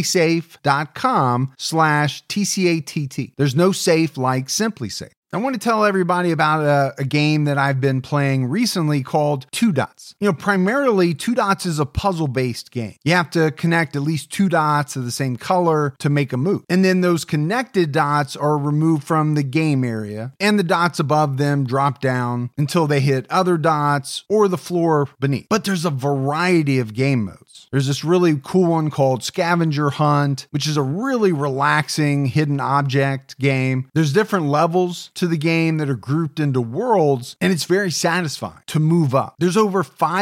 SimpliSafe.com/TCATT. There's no safe like SimpliSafe. I want to tell everybody about a game that I've been playing recently called Two Dots. Primarily, Two Dots is a puzzle-based game. You have to connect at least 2 dots of the same color to make a move. And then those connected dots are removed from the game area, and the dots above them drop down until they hit other dots or the floor beneath. But there's a variety of game modes. parts. There's this really cool one called Scavenger Hunt, which is a really relaxing hidden object game. There's different levels to the game that are grouped into worlds, and it's very satisfying to move up. There's over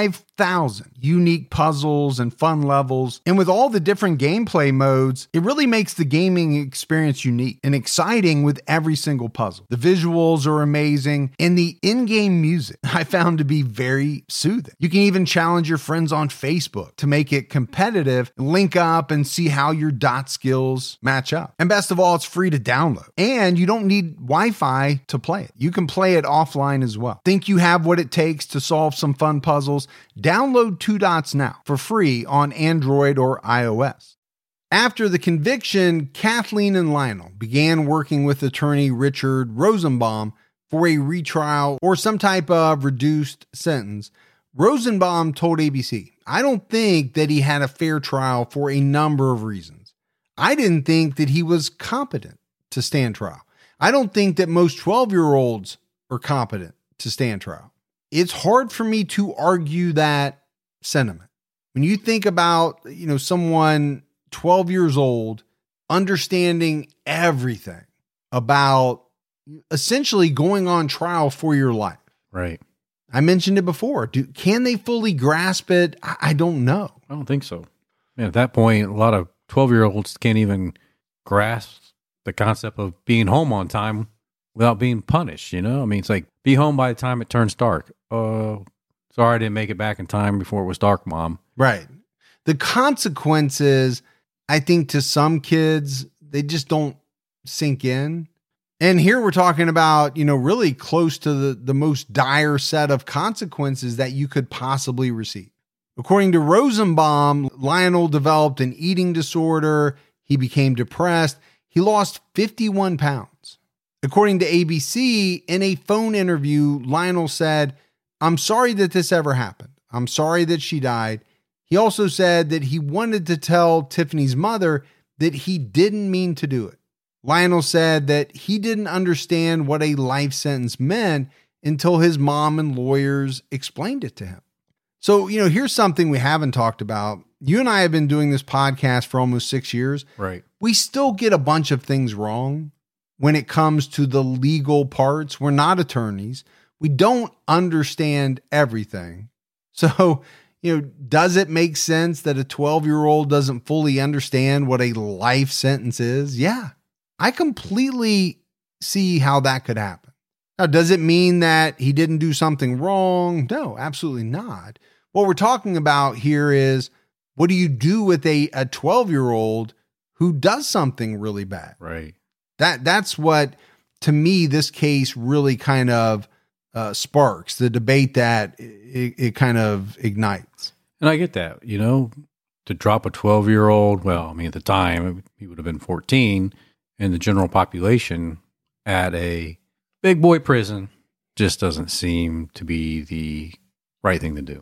5,000 unique puzzles and fun levels, and with all the different gameplay modes, it really makes the gaming experience unique and exciting with every single puzzle. The visuals are amazing, and the in-game music I found to be very soothing. You can even challenge your friends on Facebook to make it competitive, link up and see how your dot skills match up. And best of all, it's free to download, and you don't need Wi-Fi to play it. You can play it offline as well. Think you have what it takes to solve some fun puzzles? Download Two Dots now for free on Android or iOS. After the conviction, Kathleen and Lionel began working with attorney Richard Rosenbaum for a retrial or some type of reduced sentence. Rosenbaum told ABC, "I don't think that he had a fair trial for a number of reasons. I didn't think that he was competent to stand trial. I don't think that most 12-year-olds are competent to stand trial." It's hard for me to argue that sentiment. When you think about, someone 12 years old, understanding everything about essentially going on trial for your life. Right. I mentioned it before. Can they fully grasp it? I don't know. I don't think so. At that point, a lot of 12-year-olds can't even grasp the concept of being home on time without being punished, it's like, be home by the time it turns dark. Oh, sorry, I didn't make it back in time before it was dark, Mom. Right. The consequences, I think, to some kids, they just don't sink in. And here we're talking about, really close to the most dire set of consequences that you could possibly receive. According to Rosenbaum, Lionel developed an eating disorder. He became depressed. He lost 51 pounds. According to ABC, in a phone interview, Lionel said, "I'm sorry that this ever happened. I'm sorry that she died." He also said that he wanted to tell Tiffany's mother that he didn't mean to do it. Lionel said that he didn't understand what a life sentence meant until his mom and lawyers explained it to him. So, here's something we haven't talked about. You and I have been doing this podcast for almost 6 years. Right. We still get a bunch of things wrong when it comes to the legal parts. We're not attorneys. We don't understand everything. So, does it make sense that a 12-year-old doesn't fully understand what a life sentence is? Yeah, I completely see how that could happen. Now, does it mean that he didn't do something wrong? No, absolutely not. What we're talking about here is, what do you do with a 12-year-old who does something really bad? Right. That's what, to me, this case really kind of sparks the debate that it kind of ignites. And I get that, to drop a 12-year-old, at the time, he would have been 14, and the general population at a big boy prison just doesn't seem to be the right thing to do.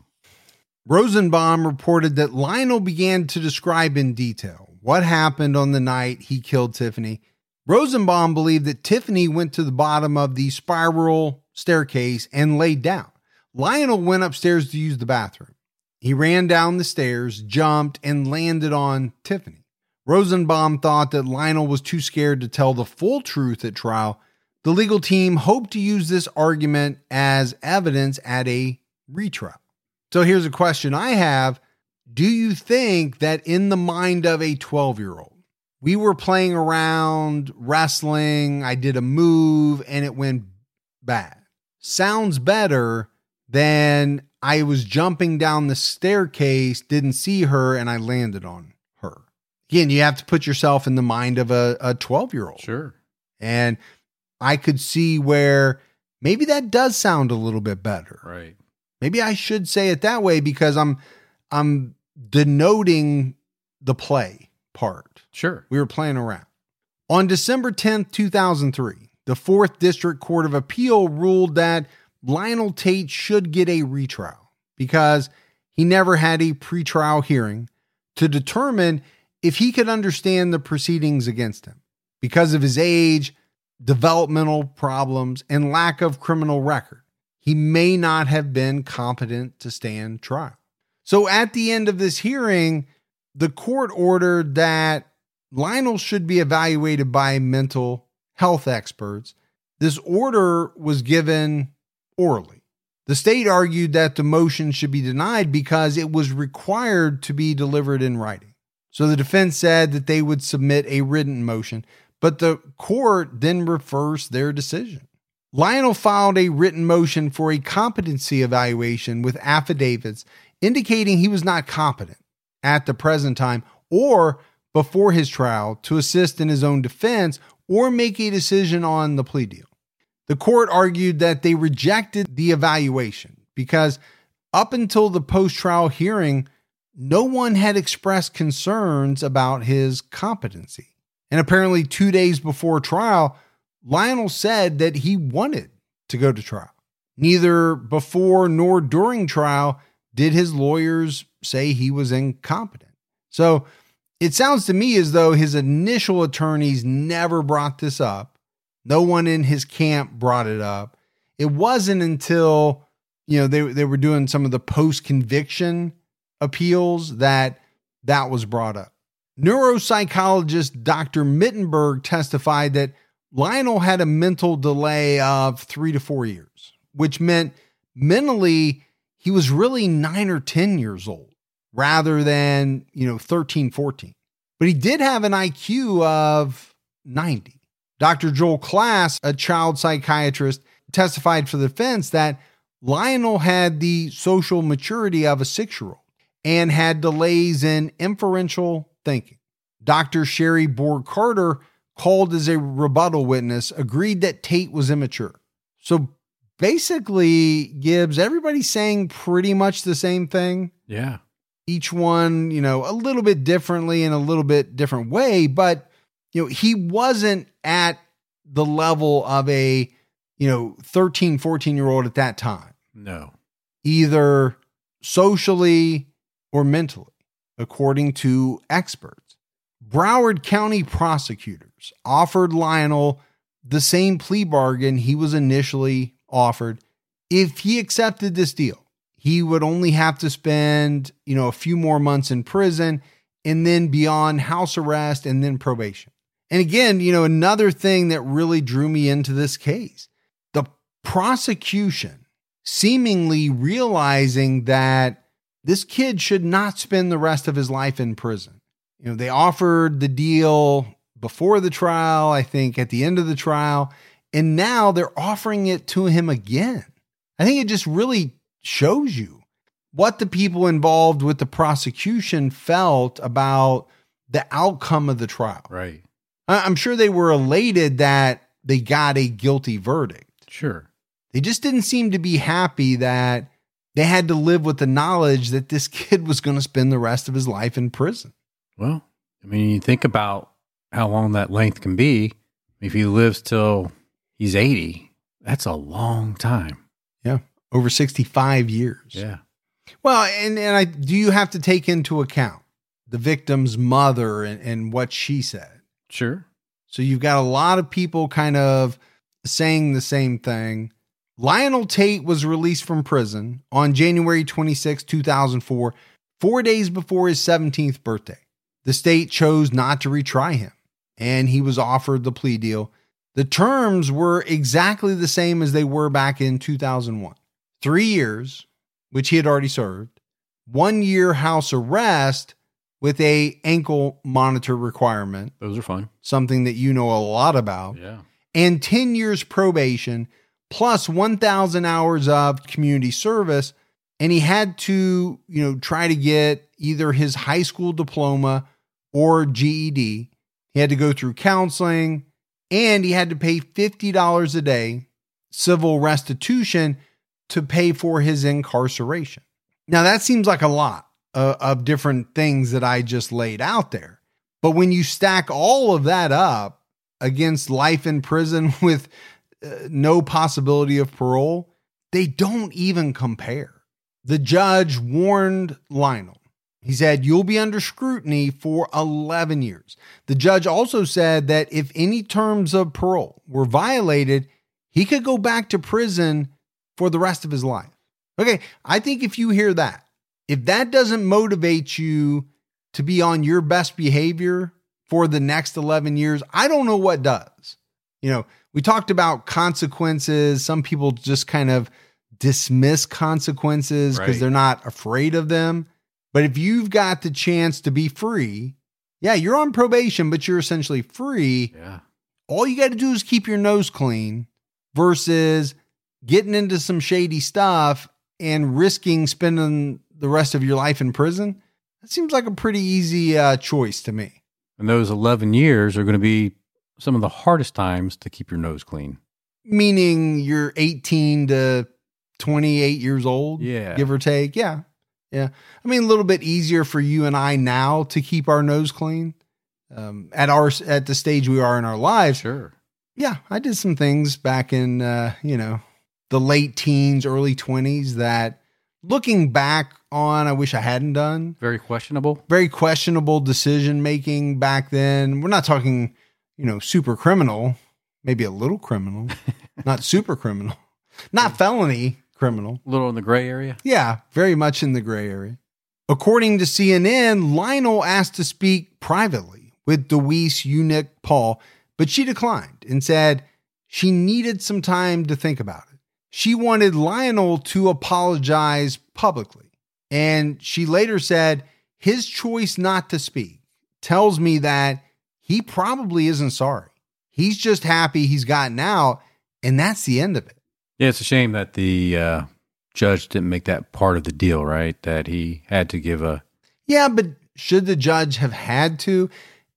Rosenbaum reported that Lionel began to describe in detail what happened on the night he killed Tiffany. Rosenbaum believed that Tiffany went to the bottom of the spiral staircase and laid down. Lionel went upstairs to use the bathroom. He ran down the stairs, jumped, and landed on Tiffany. Rosenbaum thought that Lionel was too scared to tell the full truth at trial. The legal team hoped to use this argument as evidence at a retrial. So here's a question I have. Do you think that in the mind of a 12-year-old, we were playing around, wrestling, I did a move, and it went bad? Sounds better than I was jumping down the staircase, didn't see her, and I landed on her. Again, you have to put yourself in the mind of a 12-year-old. Sure. And I could see where maybe that does sound a little bit better. Right. Maybe I should say it that way because I'm denoting the play part. Sure. We were playing around. On December 10th, 2003, the 4th District Court of Appeal ruled that Lionel Tate should get a retrial because he never had a pretrial hearing to determine if he could understand the proceedings against him. Because of his age, developmental problems, and lack of criminal record, he may not have been competent to stand trial. So at the end of this hearing, the court ordered that Lionel should be evaluated by mental health experts. This order was given orally. The state argued that the motion should be denied because it was required to be delivered in writing. So the defense said that they would submit a written motion, but the court then reversed their decision. Lionel filed a written motion for a competency evaluation with affidavits indicating he was not competent at the present time or before his trial to assist in his own defense or make a decision on the plea deal. The court argued that they rejected the evaluation because up until the post-trial hearing, no one had expressed concerns about his competency. And apparently 2 days before trial, Lionel said that he wanted to go to trial. Neither before nor during trial did his lawyers say he was incompetent. So it sounds to me as though his initial attorneys never brought this up. No one in his camp brought it up. It wasn't until, they were doing some of the post-conviction appeals that was brought up. Neuropsychologist Dr. Mittenberg testified that Lionel had a mental delay of 3 to 4 years, which meant mentally he was really 9 or 10 years old rather than, 13, 14. But he did have an IQ of 90. Dr. Joel Klass, a child psychiatrist, testified for the defense that Lionel had the social maturity of a 6-year-old and had delays in inferential thinking. Dr. Sherry Borg-Carter, called as a rebuttal witness, agreed that Tate was immature. So basically, Gibbs, everybody's saying pretty much the same thing. Yeah. Each one, a little bit differently in a little bit different way, but he wasn't at the level of a, 13, 14-year-old at that time. No. Either socially or mentally, according to experts. Broward County prosecutors offered Lionel the same plea bargain he was initially offered. If he accepted this deal, he would only have to spend, a few more months in prison and then be on house arrest and then probation. And again, another thing that really drew me into this case, the prosecution seemingly realizing that this kid should not spend the rest of his life in prison. They offered the deal before the trial, I think at the end of the trial, and now they're offering it to him again. I think it just really shows you what the people involved with the prosecution felt about the outcome of the trial. Right. I'm sure they were elated that they got a guilty verdict. Sure. They just didn't seem to be happy that they had to live with the knowledge that this kid was going to spend the rest of his life in prison. Well, you think about how long that length can be. If he lives till he's 80, that's a long time. Yeah. Over 65 years. Yeah. Well, do you have to take into account the victim's mother and what she said? Sure. So you've got a lot of people kind of saying the same thing. Lionel Tate was released from prison on January 26, 2004, 4 days before his 17th birthday. The state chose not to retry him, and he was offered the plea deal. The terms were exactly the same as they were back in 2001. 3 years, which he had already served, 1 year house arrest with a ankle monitor requirement. Those are fun. Something that you know a lot about. Yeah. And 10 years probation plus 1,000 hours of community service. And he had to, try to get either his high school diploma or GED. He had to go through counseling and he had to pay $50 a day civil restitution to pay for his incarceration. Now that seems like a lot of different things that I just laid out there. But when you stack all of that up against life in prison with no possibility of parole, they don't even compare. The judge warned Lionel. He said, "You'll be under scrutiny for 11 years. The judge also said that if any terms of parole were violated, he could go back to prison for the rest of his life. Okay, I think if you hear that, if that doesn't motivate you to be on your best behavior for the next 11 years, I don't know what does. We talked about consequences. Some people just kind of dismiss consequences because they're not afraid of them. But if you've got the chance to be free, you're on probation, but you're essentially free. Yeah. All you got to do is keep your nose clean versus getting into some shady stuff and risking spending the rest of your life in prison. That seems like a pretty easy choice to me. And those 11 years are going to be some of the hardest times to keep your nose clean. Meaning you're 18 to 28 years old, give or take. Yeah. I mean, a little bit easier for you and I now to keep our nose clean at the stage we are in our lives. Sure. Yeah, I did some things back in, the late teens, early 20s that looking back on, I wish I hadn't done. Very questionable Decision making back then. We're not talking, super criminal, maybe a little criminal, not super criminal, not felony criminal. A little in the gray area? Yeah, very much in the gray area. According to CNN, Lionel asked to speak privately with DeWeese eunuch Paul, but she declined and said she needed some time to think about it. She wanted Lionel to apologize publicly. And she later said, his choice not to speak tells me that he probably isn't sorry. He's just happy he's gotten out, and that's the end of it. Yeah, it's a shame that the judge didn't make that part of the deal, right? That he had to give a... Yeah, but should the judge have had to?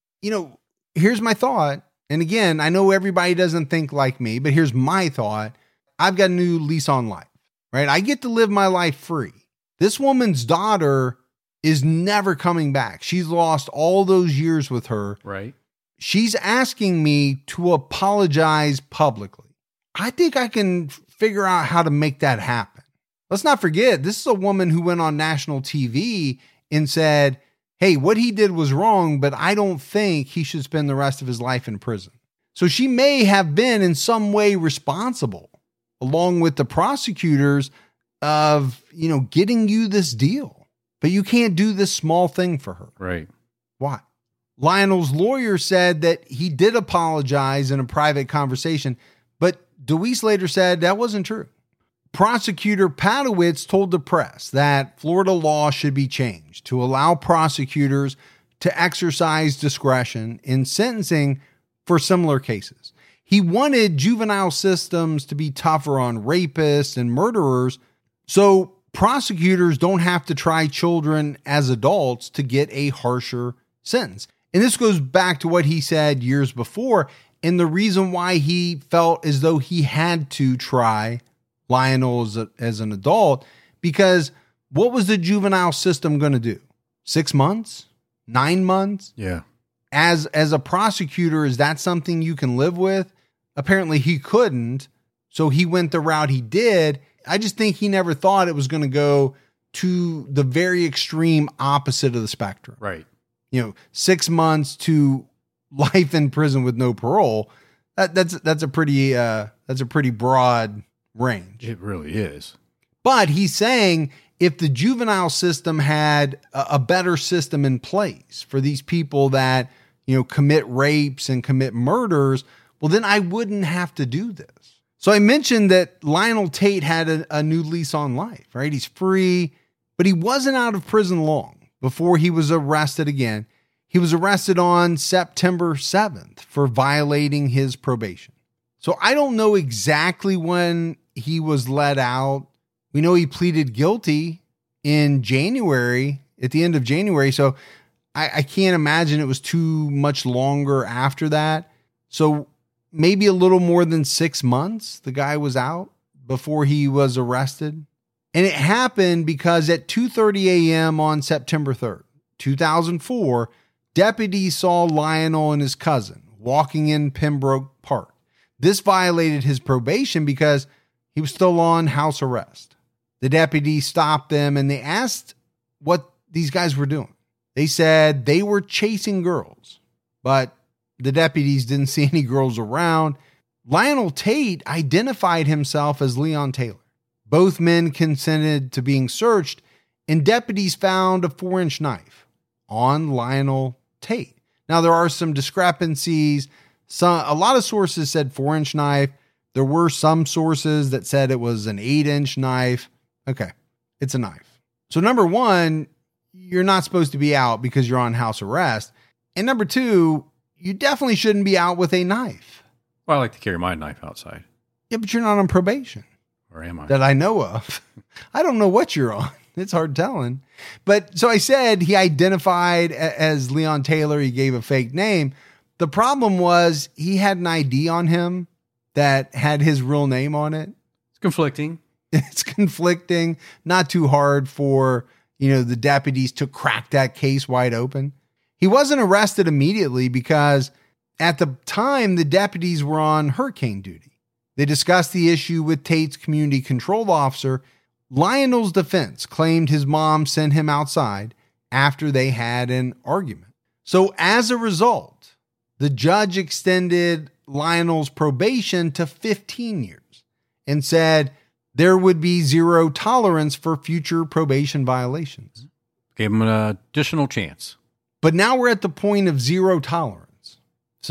Here's my thought. And again, I know everybody doesn't think like me, but here's my thought. I've got a new lease on life, right? I get to live my life free. This woman's daughter is never coming back. She's lost all those years with her. Right. She's asking me to apologize publicly. I think I can figure out how to make that happen. Let's not forget, this is a woman who went on national TV and said, hey, what he did was wrong, but I don't think he should spend the rest of his life in prison. So she may have been in some way responsible, along with the prosecutors, of, getting you this deal. But you can't do this small thing for her. Right. Why? Lionel's lawyer said that he did apologize in a private conversation, but DeWeese later said that wasn't true. Prosecutor Padowitz told the press that Florida law should be changed to allow prosecutors to exercise discretion in sentencing for similar cases. He wanted juvenile systems to be tougher on rapists and murderers, so prosecutors don't have to try children as adults to get a harsher sentence. And this goes back to what he said years before, and the reason why he felt as though he had to try Lionel as an adult, because what was the juvenile system going to do? 6 months? 9 months? Yeah. As a prosecutor, is that something you can live with? Apparently he couldn't, so he went the route he did. I just think he never thought it was going to go to the very extreme opposite of the spectrum. Right. 6 months to life in prison with no parole. That's a pretty broad range. It really is. But he's saying if the juvenile system had a better system in place for these people that, commit rapes and commit murders, well, then I wouldn't have to do this. So I mentioned that Lionel Tate had a new lease on life, right? He's free, but he wasn't out of prison long before he was arrested again. He was arrested on September 7th for violating his probation. So I don't know exactly when he was let out. We know he pleaded guilty in January, at the end of January. So I can't imagine it was too much longer after that. So maybe a little more than 6 months the guy was out before he was arrested. And it happened because at 2:30 a.m. on September 3rd, 2004, deputies saw Lionel and his cousin walking in Pembroke Park. This violated his probation because he was still on house arrest. The deputies stopped them and they asked what these guys were doing. They said they were chasing girls, but the deputies didn't see any girls around. Lionel Tate identified himself as Leon Taylor. Both men consented to being searched, and deputies found a 4-inch knife on Lionel Tate. Now, there are some discrepancies. A lot of sources said 4-inch knife. There were some sources that said it was an 8-inch knife. Okay, it's a knife. So number one, you're not supposed to be out because you're on house arrest. And number two, you definitely shouldn't be out with a knife. Well, I like to carry my knife outside. Yeah, but you're not on probation. Or am I? That I know of. I don't know what you're on. It's hard telling. But so I said he identified as Leon Taylor. He gave a fake name. The problem was he had an ID on him that had his real name on it. It's conflicting. It's conflicting. Not too hard for, the deputies to crack that case wide open. He wasn't arrested immediately because at the time the deputies were on hurricane duty. They discussed the issue with Tate's community control officer. Lionel's defense claimed his mom sent him outside after they had an argument. So as a result, the judge extended Lionel's probation to 15 years and said there would be zero tolerance for future probation violations. Gave him an additional chance. But now we're at the point of zero tolerance.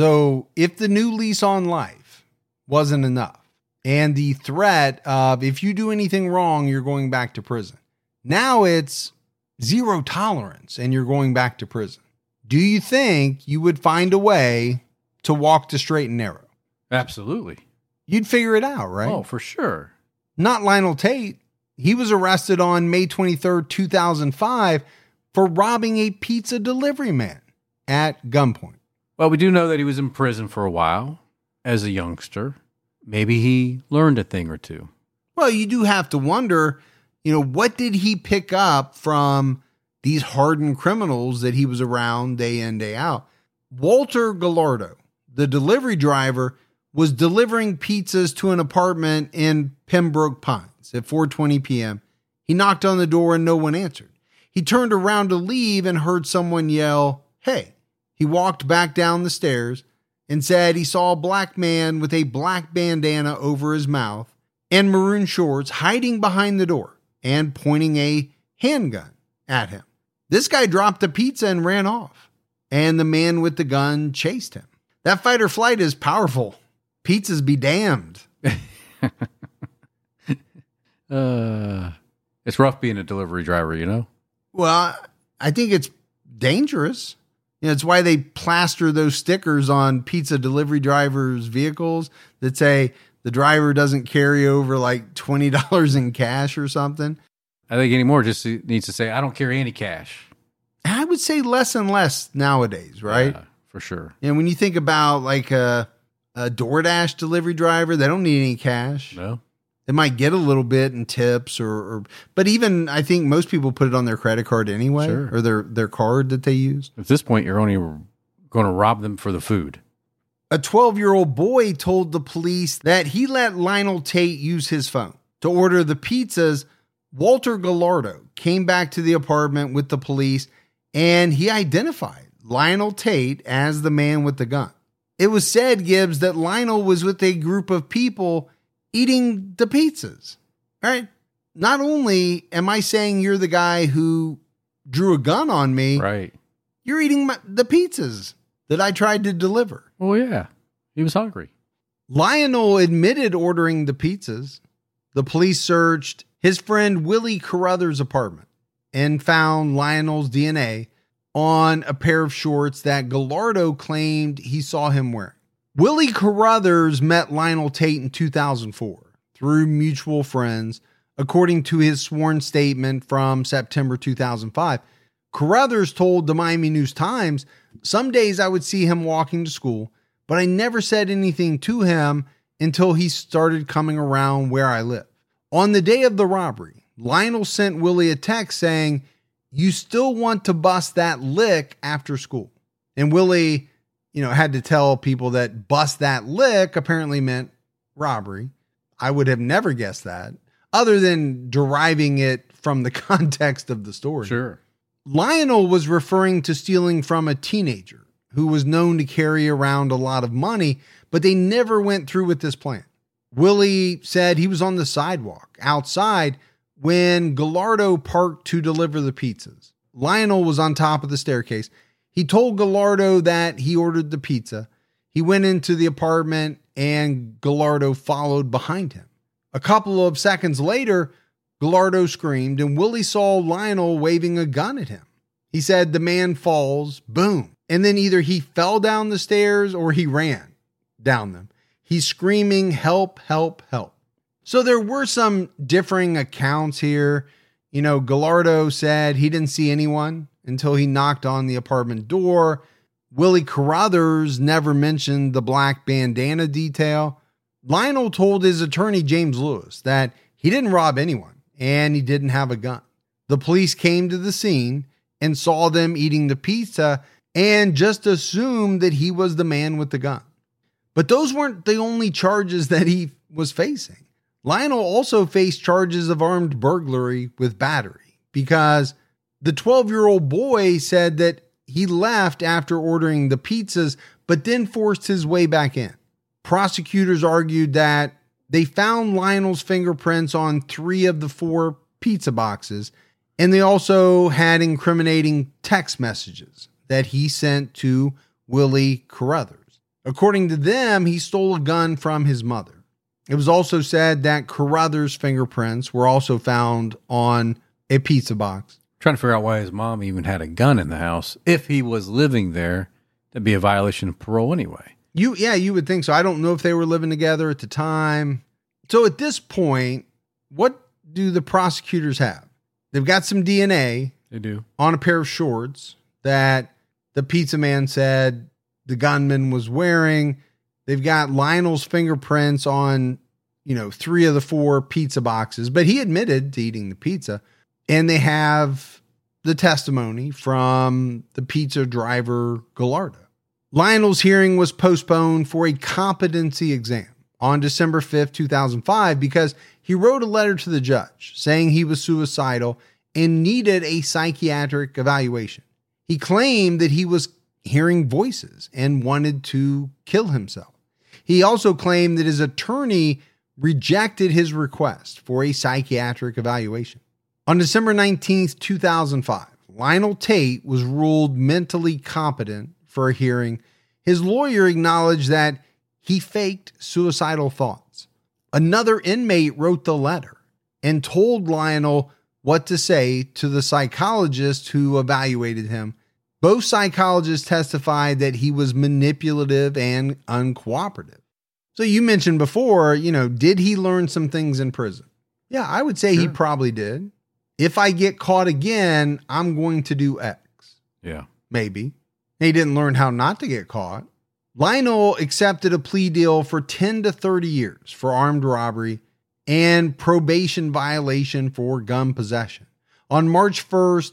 So if the new lease on life wasn't enough, and the threat of if you do anything wrong, you're going back to prison. Now it's zero tolerance and you're going back to prison. Do you think you would find a way to walk the straight and narrow? Absolutely. You'd figure it out, right? Oh, for sure. Not Lionel Tate. He was arrested on May 23rd, 2005 for robbing a pizza delivery man at gunpoint. Well, we do know that he was in prison for a while as a youngster. Maybe he learned a thing or two. Well, you do have to wonder, what did he pick up from these hardened criminals that he was around day in, day out? Walter Gallardo, the delivery driver, was delivering pizzas to an apartment in Pembroke Pines at 4:20 p.m. He knocked on the door and no one answered. He turned around to leave and heard someone yell, "Hey." He walked back down the stairs and said he saw a black man with a black bandana over his mouth and maroon shorts hiding behind the door and pointing a handgun at him. This guy dropped the pizza and ran off, and the man with the gun chased him. That fight or flight is powerful. Pizzas be damned. It's rough being a delivery driver, Well, I think it's dangerous. It's why they plaster those stickers on pizza delivery drivers' vehicles that say the driver doesn't carry over like $20 in cash or something. I think anymore just needs to say, I don't carry any cash. I would say less and less nowadays, right? Yeah, for sure. And when you think about like a DoorDash delivery driver, they don't need any cash. No. They might get a little bit in tips but even I think most people put it on their credit card anyway, sure, or their card that they use. At this point, you're only going to rob them for the food. A 12-year-old boy told the police that he let Lionel Tate use his phone to order the pizzas. Walter Gallardo came back to the apartment with the police and he identified Lionel Tate as the man with the gun. It was said, Gibbs, that Lionel was with a group of people eating the pizzas. All right. Not only am I saying you're the guy who drew a gun on me, right? You're eating the pizzas that I tried to deliver. Oh, yeah. He was hungry. Lionel admitted ordering the pizzas. The police searched his friend Willie Carruthers' apartment and found Lionel's DNA on a pair of shorts that Gallardo claimed he saw him wearing. Willie Carruthers met Lionel Tate in 2004 through mutual friends, according to his sworn statement from September 2005. Carruthers told the Miami News-Times, "Some days I would see him walking to school, but I never said anything to him until he started coming around where I live." On the day of the robbery, Lionel sent Willie a text saying, "You still want to bust that lick after school?" And Willie, had to tell people that bust that lick apparently meant robbery. I would have never guessed that, other than deriving it from the context of the story. Sure. Lionel was referring to stealing from a teenager who was known to carry around a lot of money, but they never went through with this plan. Willie said he was on the sidewalk outside when Gallardo parked to deliver the pizzas. Lionel was on top of the staircase. He told Gallardo that he ordered the pizza. He went into the apartment and Gallardo followed behind him. A couple of seconds later, Gallardo screamed and Willie saw Lionel waving a gun at him. He said the man falls, boom, and then either he fell down the stairs or he ran down them. He's screaming, help, help, help. So there were some differing accounts here. You know, Gallardo said he didn't see anyone until he knocked on the apartment door. Willie Carruthers never mentioned the black bandana detail. Lionel told his attorney, James Lewis, that he didn't rob anyone and he didn't have a gun. The police came to the scene and saw them eating the pizza and just assumed that he was the man with the gun. But those weren't the only charges that he was facing. Lionel also faced charges of armed burglary with battery because the 12-year-old boy said that he left after ordering the pizzas, but then forced his way back in. Prosecutors argued that they found Lionel's fingerprints on 3 of the 4 pizza boxes, and they also had incriminating text messages that he sent to Willie Carruthers. According to them, he stole a gun from his mother. It was also said that Carruthers' fingerprints were also found on a pizza box. Trying to figure out why his mom even had a gun in the house. If he was living there, that'd be a violation of parole anyway. You would think so. I don't know if they were living together at the time. So at this point, what do the prosecutors have? They've got some DNA. They do. On a pair of shorts that the pizza man said the gunman was wearing. They've got Lionel's fingerprints on, 3 of the 4 pizza boxes, but he admitted to eating the pizza. And they have the testimony from the pizza driver, Gallardo. Lionel's hearing was postponed for a competency exam on December 5th, 2005, because he wrote a letter to the judge saying he was suicidal and needed a psychiatric evaluation. He claimed that he was hearing voices and wanted to kill himself. He also claimed that his attorney rejected his request for a psychiatric evaluation. On December 19th, 2005, Lionel Tate was ruled mentally competent for a hearing. His lawyer acknowledged that he faked suicidal thoughts. Another inmate wrote the letter and told Lionel what to say to the psychologist who evaluated him. Both psychologists testified that he was manipulative and uncooperative. So you mentioned before, did he learn some things in prison? Yeah, I would say he probably did. If I get caught again, I'm going to do X. Yeah. Maybe. He didn't learn how not to get caught. Lionel accepted a plea deal for 10 to 30 years for armed robbery and probation violation for gun possession. On March 1st,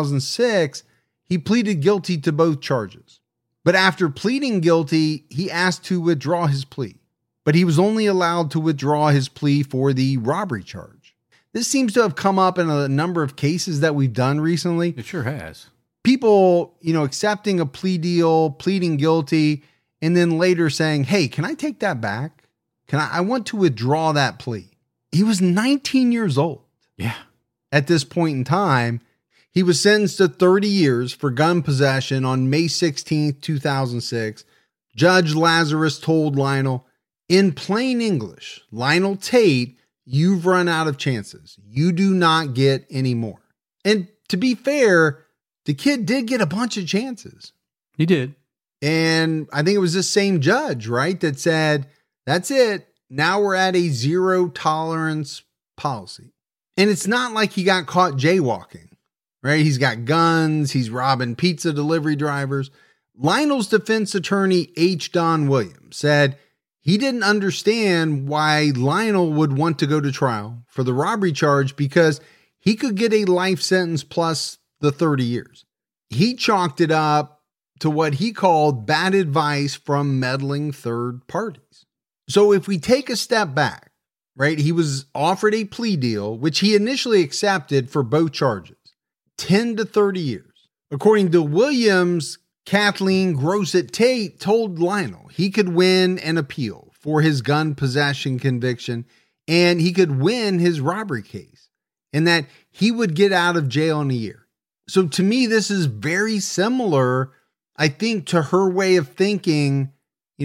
2006, he pleaded guilty to both charges. But after pleading guilty, he asked to withdraw his plea. But he was only allowed to withdraw his plea for the robbery charge. This seems to have come up in a number of cases that we've done recently. It sure has. People, accepting a plea deal, pleading guilty, and then later saying, hey, can I take that back? I want to withdraw that plea. He was 19 years old. Yeah. At this point in time, he was sentenced to 30 years for gun possession on May 16th, 2006. Judge Lazarus told Lionel, in plain English, Lionel Tate, you've run out of chances. You do not get any more. And to be fair, the kid did get a bunch of chances. He did. And I think it was this same judge, right, that said, that's it. Now we're at a 0 tolerance policy. And it's not like he got caught jaywalking, right? He's got guns. He's robbing pizza delivery drivers. Lionel's defense attorney, H. Don Williams, said he didn't understand why Lionel would want to go to trial for the robbery charge because he could get a life sentence plus the 30 years. He chalked it up to what he called bad advice from meddling third parties. So if we take a step back, right, he was offered a plea deal, which he initially accepted for both charges, 10 to 30 years. According to Williams, Kathleen Grosset Tate told Lionel he could win an appeal for his gun possession conviction and he could win his robbery case. and that he would get out of jail in a year. So to me, this is very similar, I think, to her way of thinking,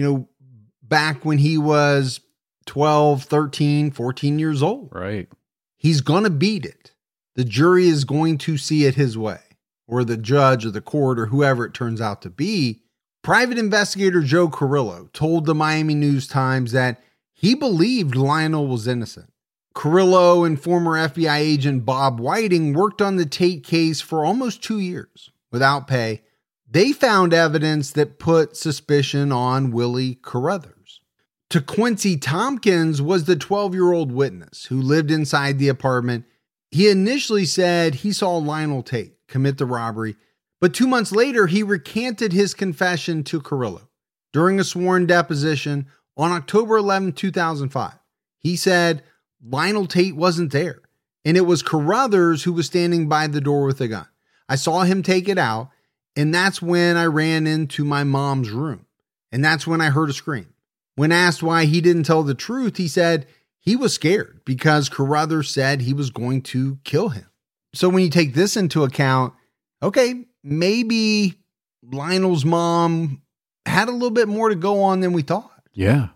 back when he was 12, 13, 14 years old. Right. He's going to beat it. The jury is going to see it his way, or the judge or the court or whoever it turns out to be. Private investigator Joe Carrillo told the Miami News-Times that he believed Lionel was innocent. Carrillo and former FBI agent Bob Whiting worked on the Tate case for almost 2 years without pay. They found evidence that put suspicion on Willie Carruthers. TeQuincy Tompkins was the 12-year-old witness who lived inside the apartment. He initially said he saw Lionel Tate commit the robbery, but 2 months later, he recanted his confession to Carrillo. During a sworn deposition on October 11, 2005, he said Lionel Tate wasn't there, and it was Carruthers who was standing by the door with a gun. I saw him take it out, and that's when I ran into my mom's room, and that's when I heard a scream. When asked why he didn't tell the truth, he said he was scared because Carruthers said he was going to kill him. So when you take this into account, okay, maybe Lionel's mom had a little bit more to go on than we thought. Yeah.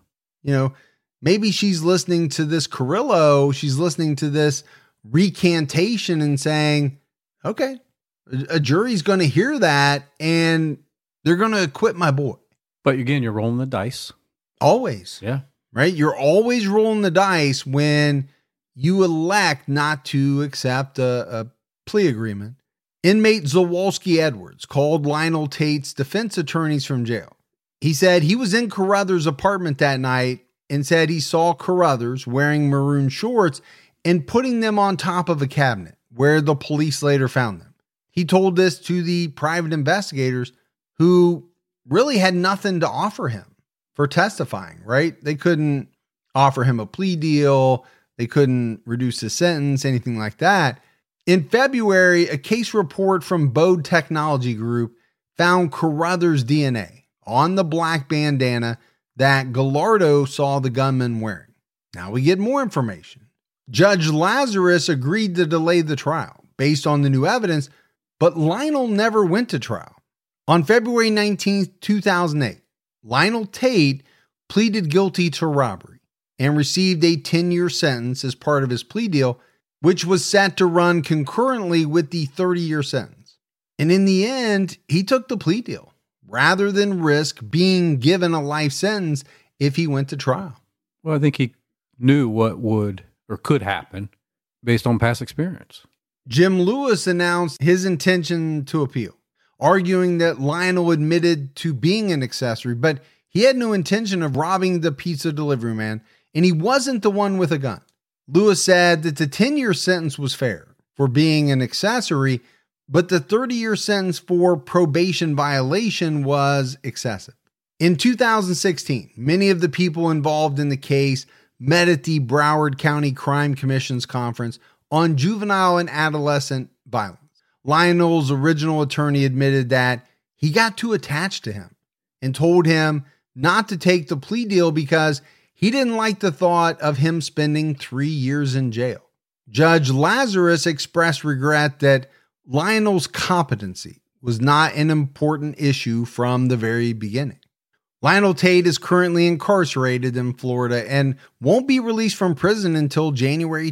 Maybe she's listening to this Carrillo, she's listening to this recantation and saying, okay, a jury's going to hear that and they're going to acquit my boy. But again, you're rolling the dice. Always. Yeah. Right? You're always rolling the dice when you elect not to accept a plea agreement. Inmate Zawalski Edwards called Lionel Tate's defense attorneys from jail. He said he was in Carruthers' apartment that night and said he saw Carruthers wearing maroon shorts and putting them on top of a cabinet where the police later found them. He told this to the private investigators who really had nothing to offer him for testifying, right? They couldn't offer him a plea deal. They couldn't reduce his sentence, anything like that. In February, a case report from Bode Technology Group found Carruthers' DNA on the black bandana that Gallardo saw the gunman wearing. Now we get more information. Judge Lazarus agreed to delay the trial based on the new evidence, but Lionel never went to trial. On February 19, 2008, Lionel Tate pleaded guilty to robbery and received a 10-year sentence as part of his plea deal, which was set to run concurrently with the 30-year sentence. And in the end, he took the plea deal rather than risk being given a life sentence if he went to trial. Well, I think he knew what would or could happen based on past experience. Jim Lewis announced his intention to appeal, arguing that Lionel admitted to being an accessory, but he had no intention of robbing the pizza delivery man, and he wasn't the one with a gun. Lewis said that the 10-year sentence was fair for being an accessory, but the 30-year sentence for probation violation was excessive. In 2016, many of the people involved in the case met at the Broward County Crime Commission's conference on juvenile and adolescent violence. Lionel's original attorney admitted that he got too attached to him and told him not to take the plea deal because he didn't like the thought of him spending 3 years in jail. Judge Lazarus expressed regret that Lionel's competency was not an important issue from the very beginning. Lionel Tate is currently incarcerated in Florida and won't be released from prison until January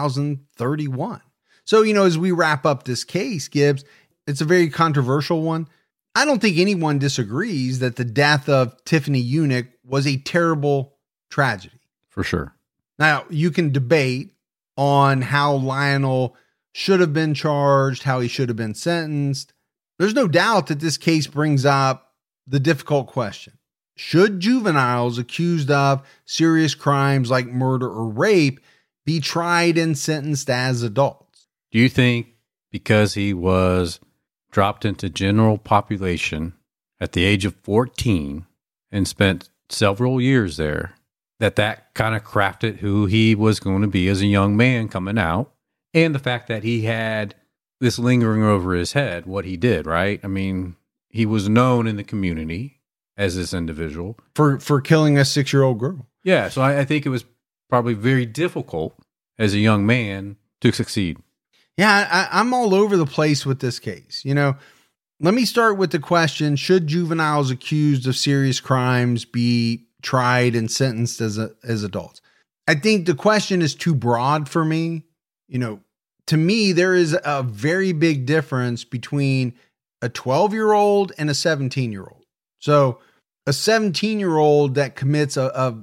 2031. So, as we wrap up this case, Gibbs, it's a very controversial one. I don't think anyone disagrees that the death of Tiffany Eunick was a terrible tragedy. For sure. Now, you can debate on how Lionel should have been charged, how he should have been sentenced. There's no doubt that this case brings up the difficult question. Should juveniles accused of serious crimes like murder or rape be tried and sentenced as adults? Do you think because he was dropped into general population at the age of 14 and spent several years there, that kind of crafted who he was going to be as a young man coming out? And the fact that he had this lingering over his head, what he did, right? I mean, he was known in the community as this individual for killing a 6-year-old girl. Yeah, so I think it was probably very difficult as a young man to succeed Yeah, I'm all over the place with this case. Let me start with the question, should juveniles accused of serious crimes be tried and sentenced as adults? I think the question is too broad for me. To me, there is a very big difference between a 12-year-old and a 17-year-old. So a 17-year-old that commits a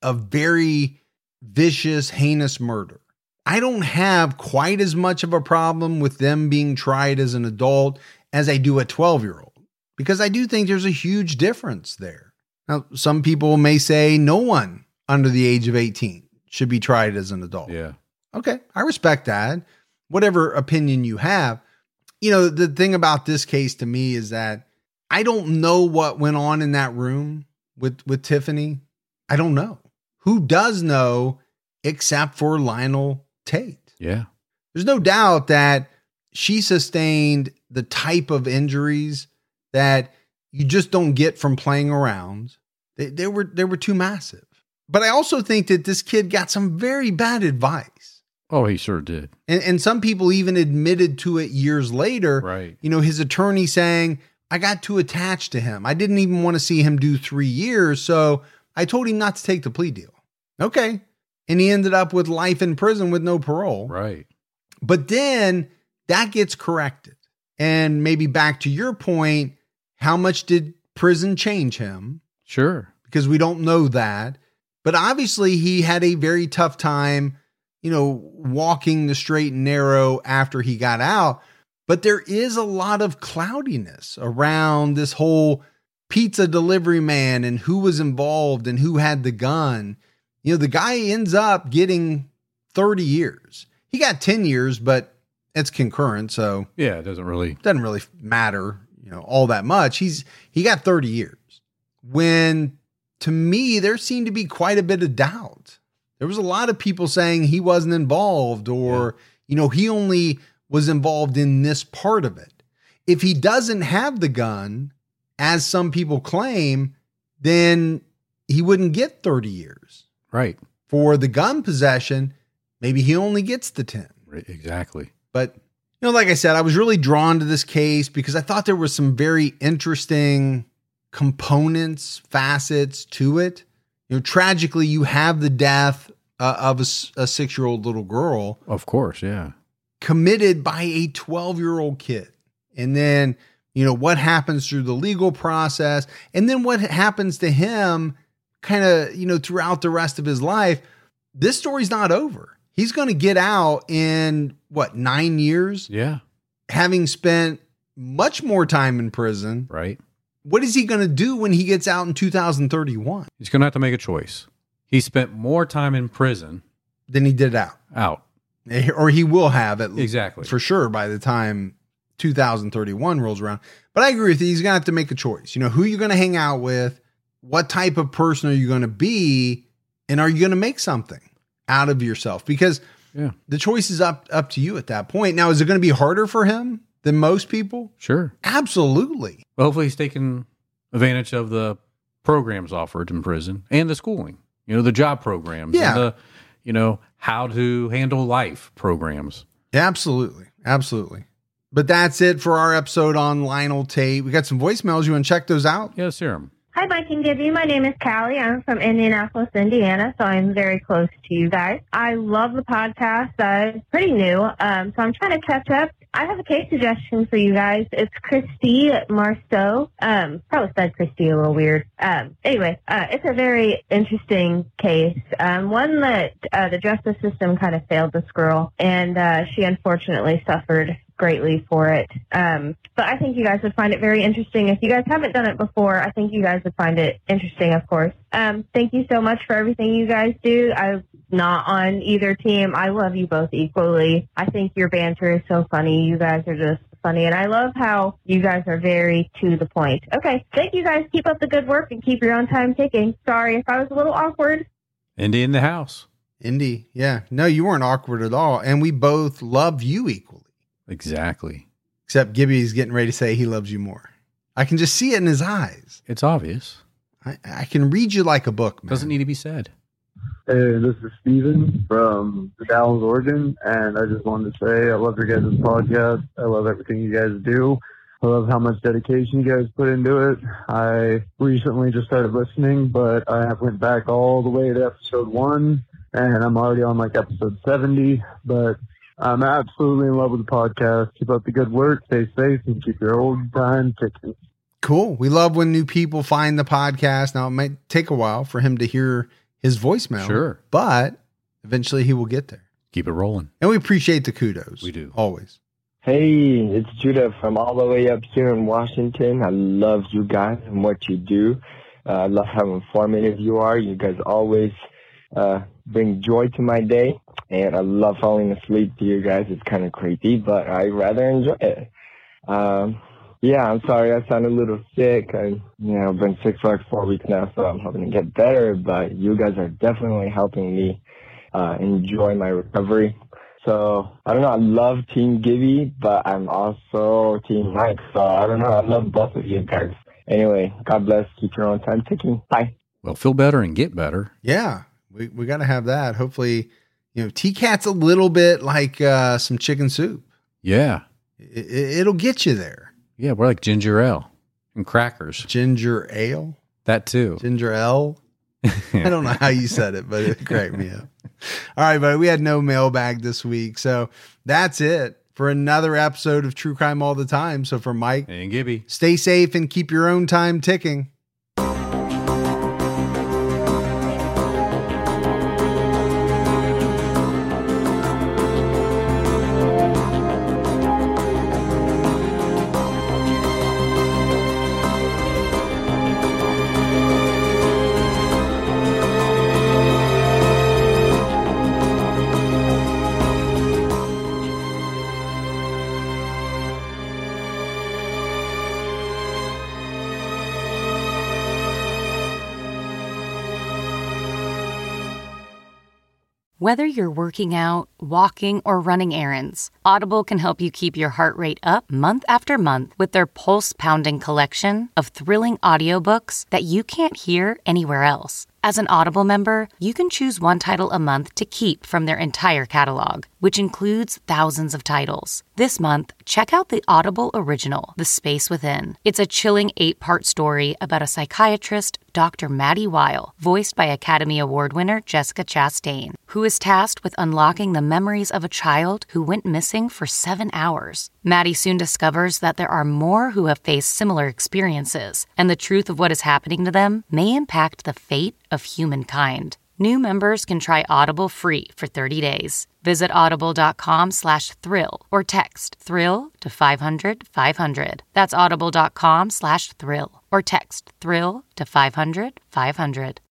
very vicious, heinous murder, I don't have quite as much of a problem with them being tried as an adult as I do a 12-year-old, because I do think there's a huge difference there. Now, some people may say no one under the age of 18 should be tried as an adult. Yeah. Okay, I respect that. Whatever opinion you have. The thing about this case to me is that I don't know what went on in that room with Tiffany. I don't know. Who does know except for Lionel Tate? Yeah. There's no doubt that she sustained the type of injuries that you just don't get from playing around. They were too massive. But I also think that this kid got some very bad advice. Oh, he sure did. And some people even admitted to it years later. Right. His attorney saying, I got too attached to him. I didn't even want to see him do 3 years. So I told him not to take the plea deal. Okay. And he ended up with life in prison with no parole. Right. But then that gets corrected. And maybe back to your point, how much did prison change him? Sure. Because we don't know that. But obviously he had a very tough time, walking the straight and narrow after he got out. But there is a lot of cloudiness around this whole pizza delivery man and who was involved and who had the gun. The guy ends up getting 30 years. He got 10 years, but it's concurrent. So yeah, it doesn't really matter, all that much. He got 30 years when, to me, there seemed to be quite a bit of doubt. There was a lot of people saying he wasn't involved or, he only was involved in this part of it. If he doesn't have the gun, as some people claim, then he wouldn't get 30 years. Right. For the gun possession, maybe he only gets the 10. Exactly. But, like I said, I was really drawn to this case because I thought there was some very interesting components, facets to it. Tragically, you have the death of a 6-year-old little girl. Of course, yeah. Committed by a 12-year-old kid. And then, what happens through the legal process, and then what happens to him kind of, throughout the rest of his life. This story's not over. He's going to get out in 9 years? Yeah. Having spent much more time in prison. Right. What is he going to do when he gets out in 2031? He's going to have to make a choice. He spent more time in prison than he did out. Or he will have it. Exactly. For sure by the time 2031 rolls around. But I agree with you. He's going to have to make a choice. Who you're going to hang out with, what type of person are you going to be, and are you going to make something out of yourself? Because the choice is up to you at that point. Now, is it going to be harder for him than most people? Sure. Absolutely. Well, hopefully he's taking advantage of the programs offered in prison and the schooling, the job programs, and the, how to handle life programs. Absolutely. Absolutely. But that's it for our episode on Lionel Tate. We got some voicemails. You want to check those out? Yeah, let's hear them. Hi, Mike and Gibby. My name is Callie. I'm from Indianapolis, Indiana, so I'm very close to you guys. I love the podcast. It's pretty new, so I'm trying to catch up. I have a case suggestion for you guys. It's Christy Marceau. Probably said Christy a little weird. Anyway, it's a very interesting case. One that the justice system kind of failed this girl, and she unfortunately suffered greatly for it. But I think you guys would find it very interesting. If you guys haven't done it before, I think you guys would find it interesting, of course. Thank you so much for everything you guys do. I'm not on either team. I love you both equally. I think your banter is so funny. You guys are just funny, and I love how you guys are very to the point. Okay, thank you guys. Keep up the good work and keep your own time ticking. Sorry if I was a little awkward. Indy in the house. Indy, yeah. No, you weren't awkward at all, and we both love you equally. Exactly. Except Gibby's getting ready to say he loves you more. I can just see it in his eyes. It's obvious. I can read you like a book, man. Doesn't need to be said. Hey, this is Steven from Dallas, Oregon, and I just wanted to say I love your guys' podcast. I love everything you guys do. I love how much dedication you guys put into it. I recently just started listening, but I went back all the way to episode 1, and I'm already on like episode 70, but I'm absolutely in love with the podcast. Keep up the good work, stay safe, and keep your old time ticking. Cool. We love when new people find the podcast. Now, it might take a while for him to hear his voicemail. Sure. But eventually he will get there. Keep it rolling. And we appreciate the kudos. We do. Always. Hey, it's Judah from all the way up here in Washington. I love you guys and what you do. I love how informative you are. You guys always bring joy to my day. And I love falling asleep to you guys. It's kind of creepy, but I rather enjoy it. Yeah, I'm sorry I sound a little sick. I've been sick for like 4 weeks now, so I'm hoping to get better. But you guys are definitely helping me enjoy my recovery. So, I don't know, I love Team Gibby, but I'm also Team Mike. So, I don't know, I love both of you guys. Anyway, God bless. Keep your own time ticking. Bye. Well, feel better and get better. Yeah, we got to have that. Hopefully, T-Cat's a little bit like some chicken soup. Yeah. It'll get you there. Yeah, we're like ginger ale and crackers. Ginger ale? That too. Ginger ale? I don't know how you said it, but it cracked me up. All right, buddy. We had no mailbag this week. So that's it for another episode of True Crime All the Time. So for Mike and Gibby, stay safe and keep your own time ticking. Whether you're working out, walking, or running errands, Audible can help you keep your heart rate up month after month with their pulse-pounding collection of thrilling audiobooks that you can't hear anywhere else. As an Audible member, you can choose one title a month to keep from their entire catalog, which includes thousands of titles. This month, check out the Audible original, The Space Within. It's a chilling 8-part story about a psychiatrist, Dr. Maddie Weil, voiced by Academy Award winner Jessica Chastain, who is tasked with unlocking the memories of a child who went missing for 7 hours. Maddie soon discovers that there are more who have faced similar experiences, and the truth of what is happening to them may impact the fate of humankind. New members can try Audible free for 30 days. Visit audible.com/thrill or text thrill to 500-500. That's audible.com/thrill or text thrill to 500-500.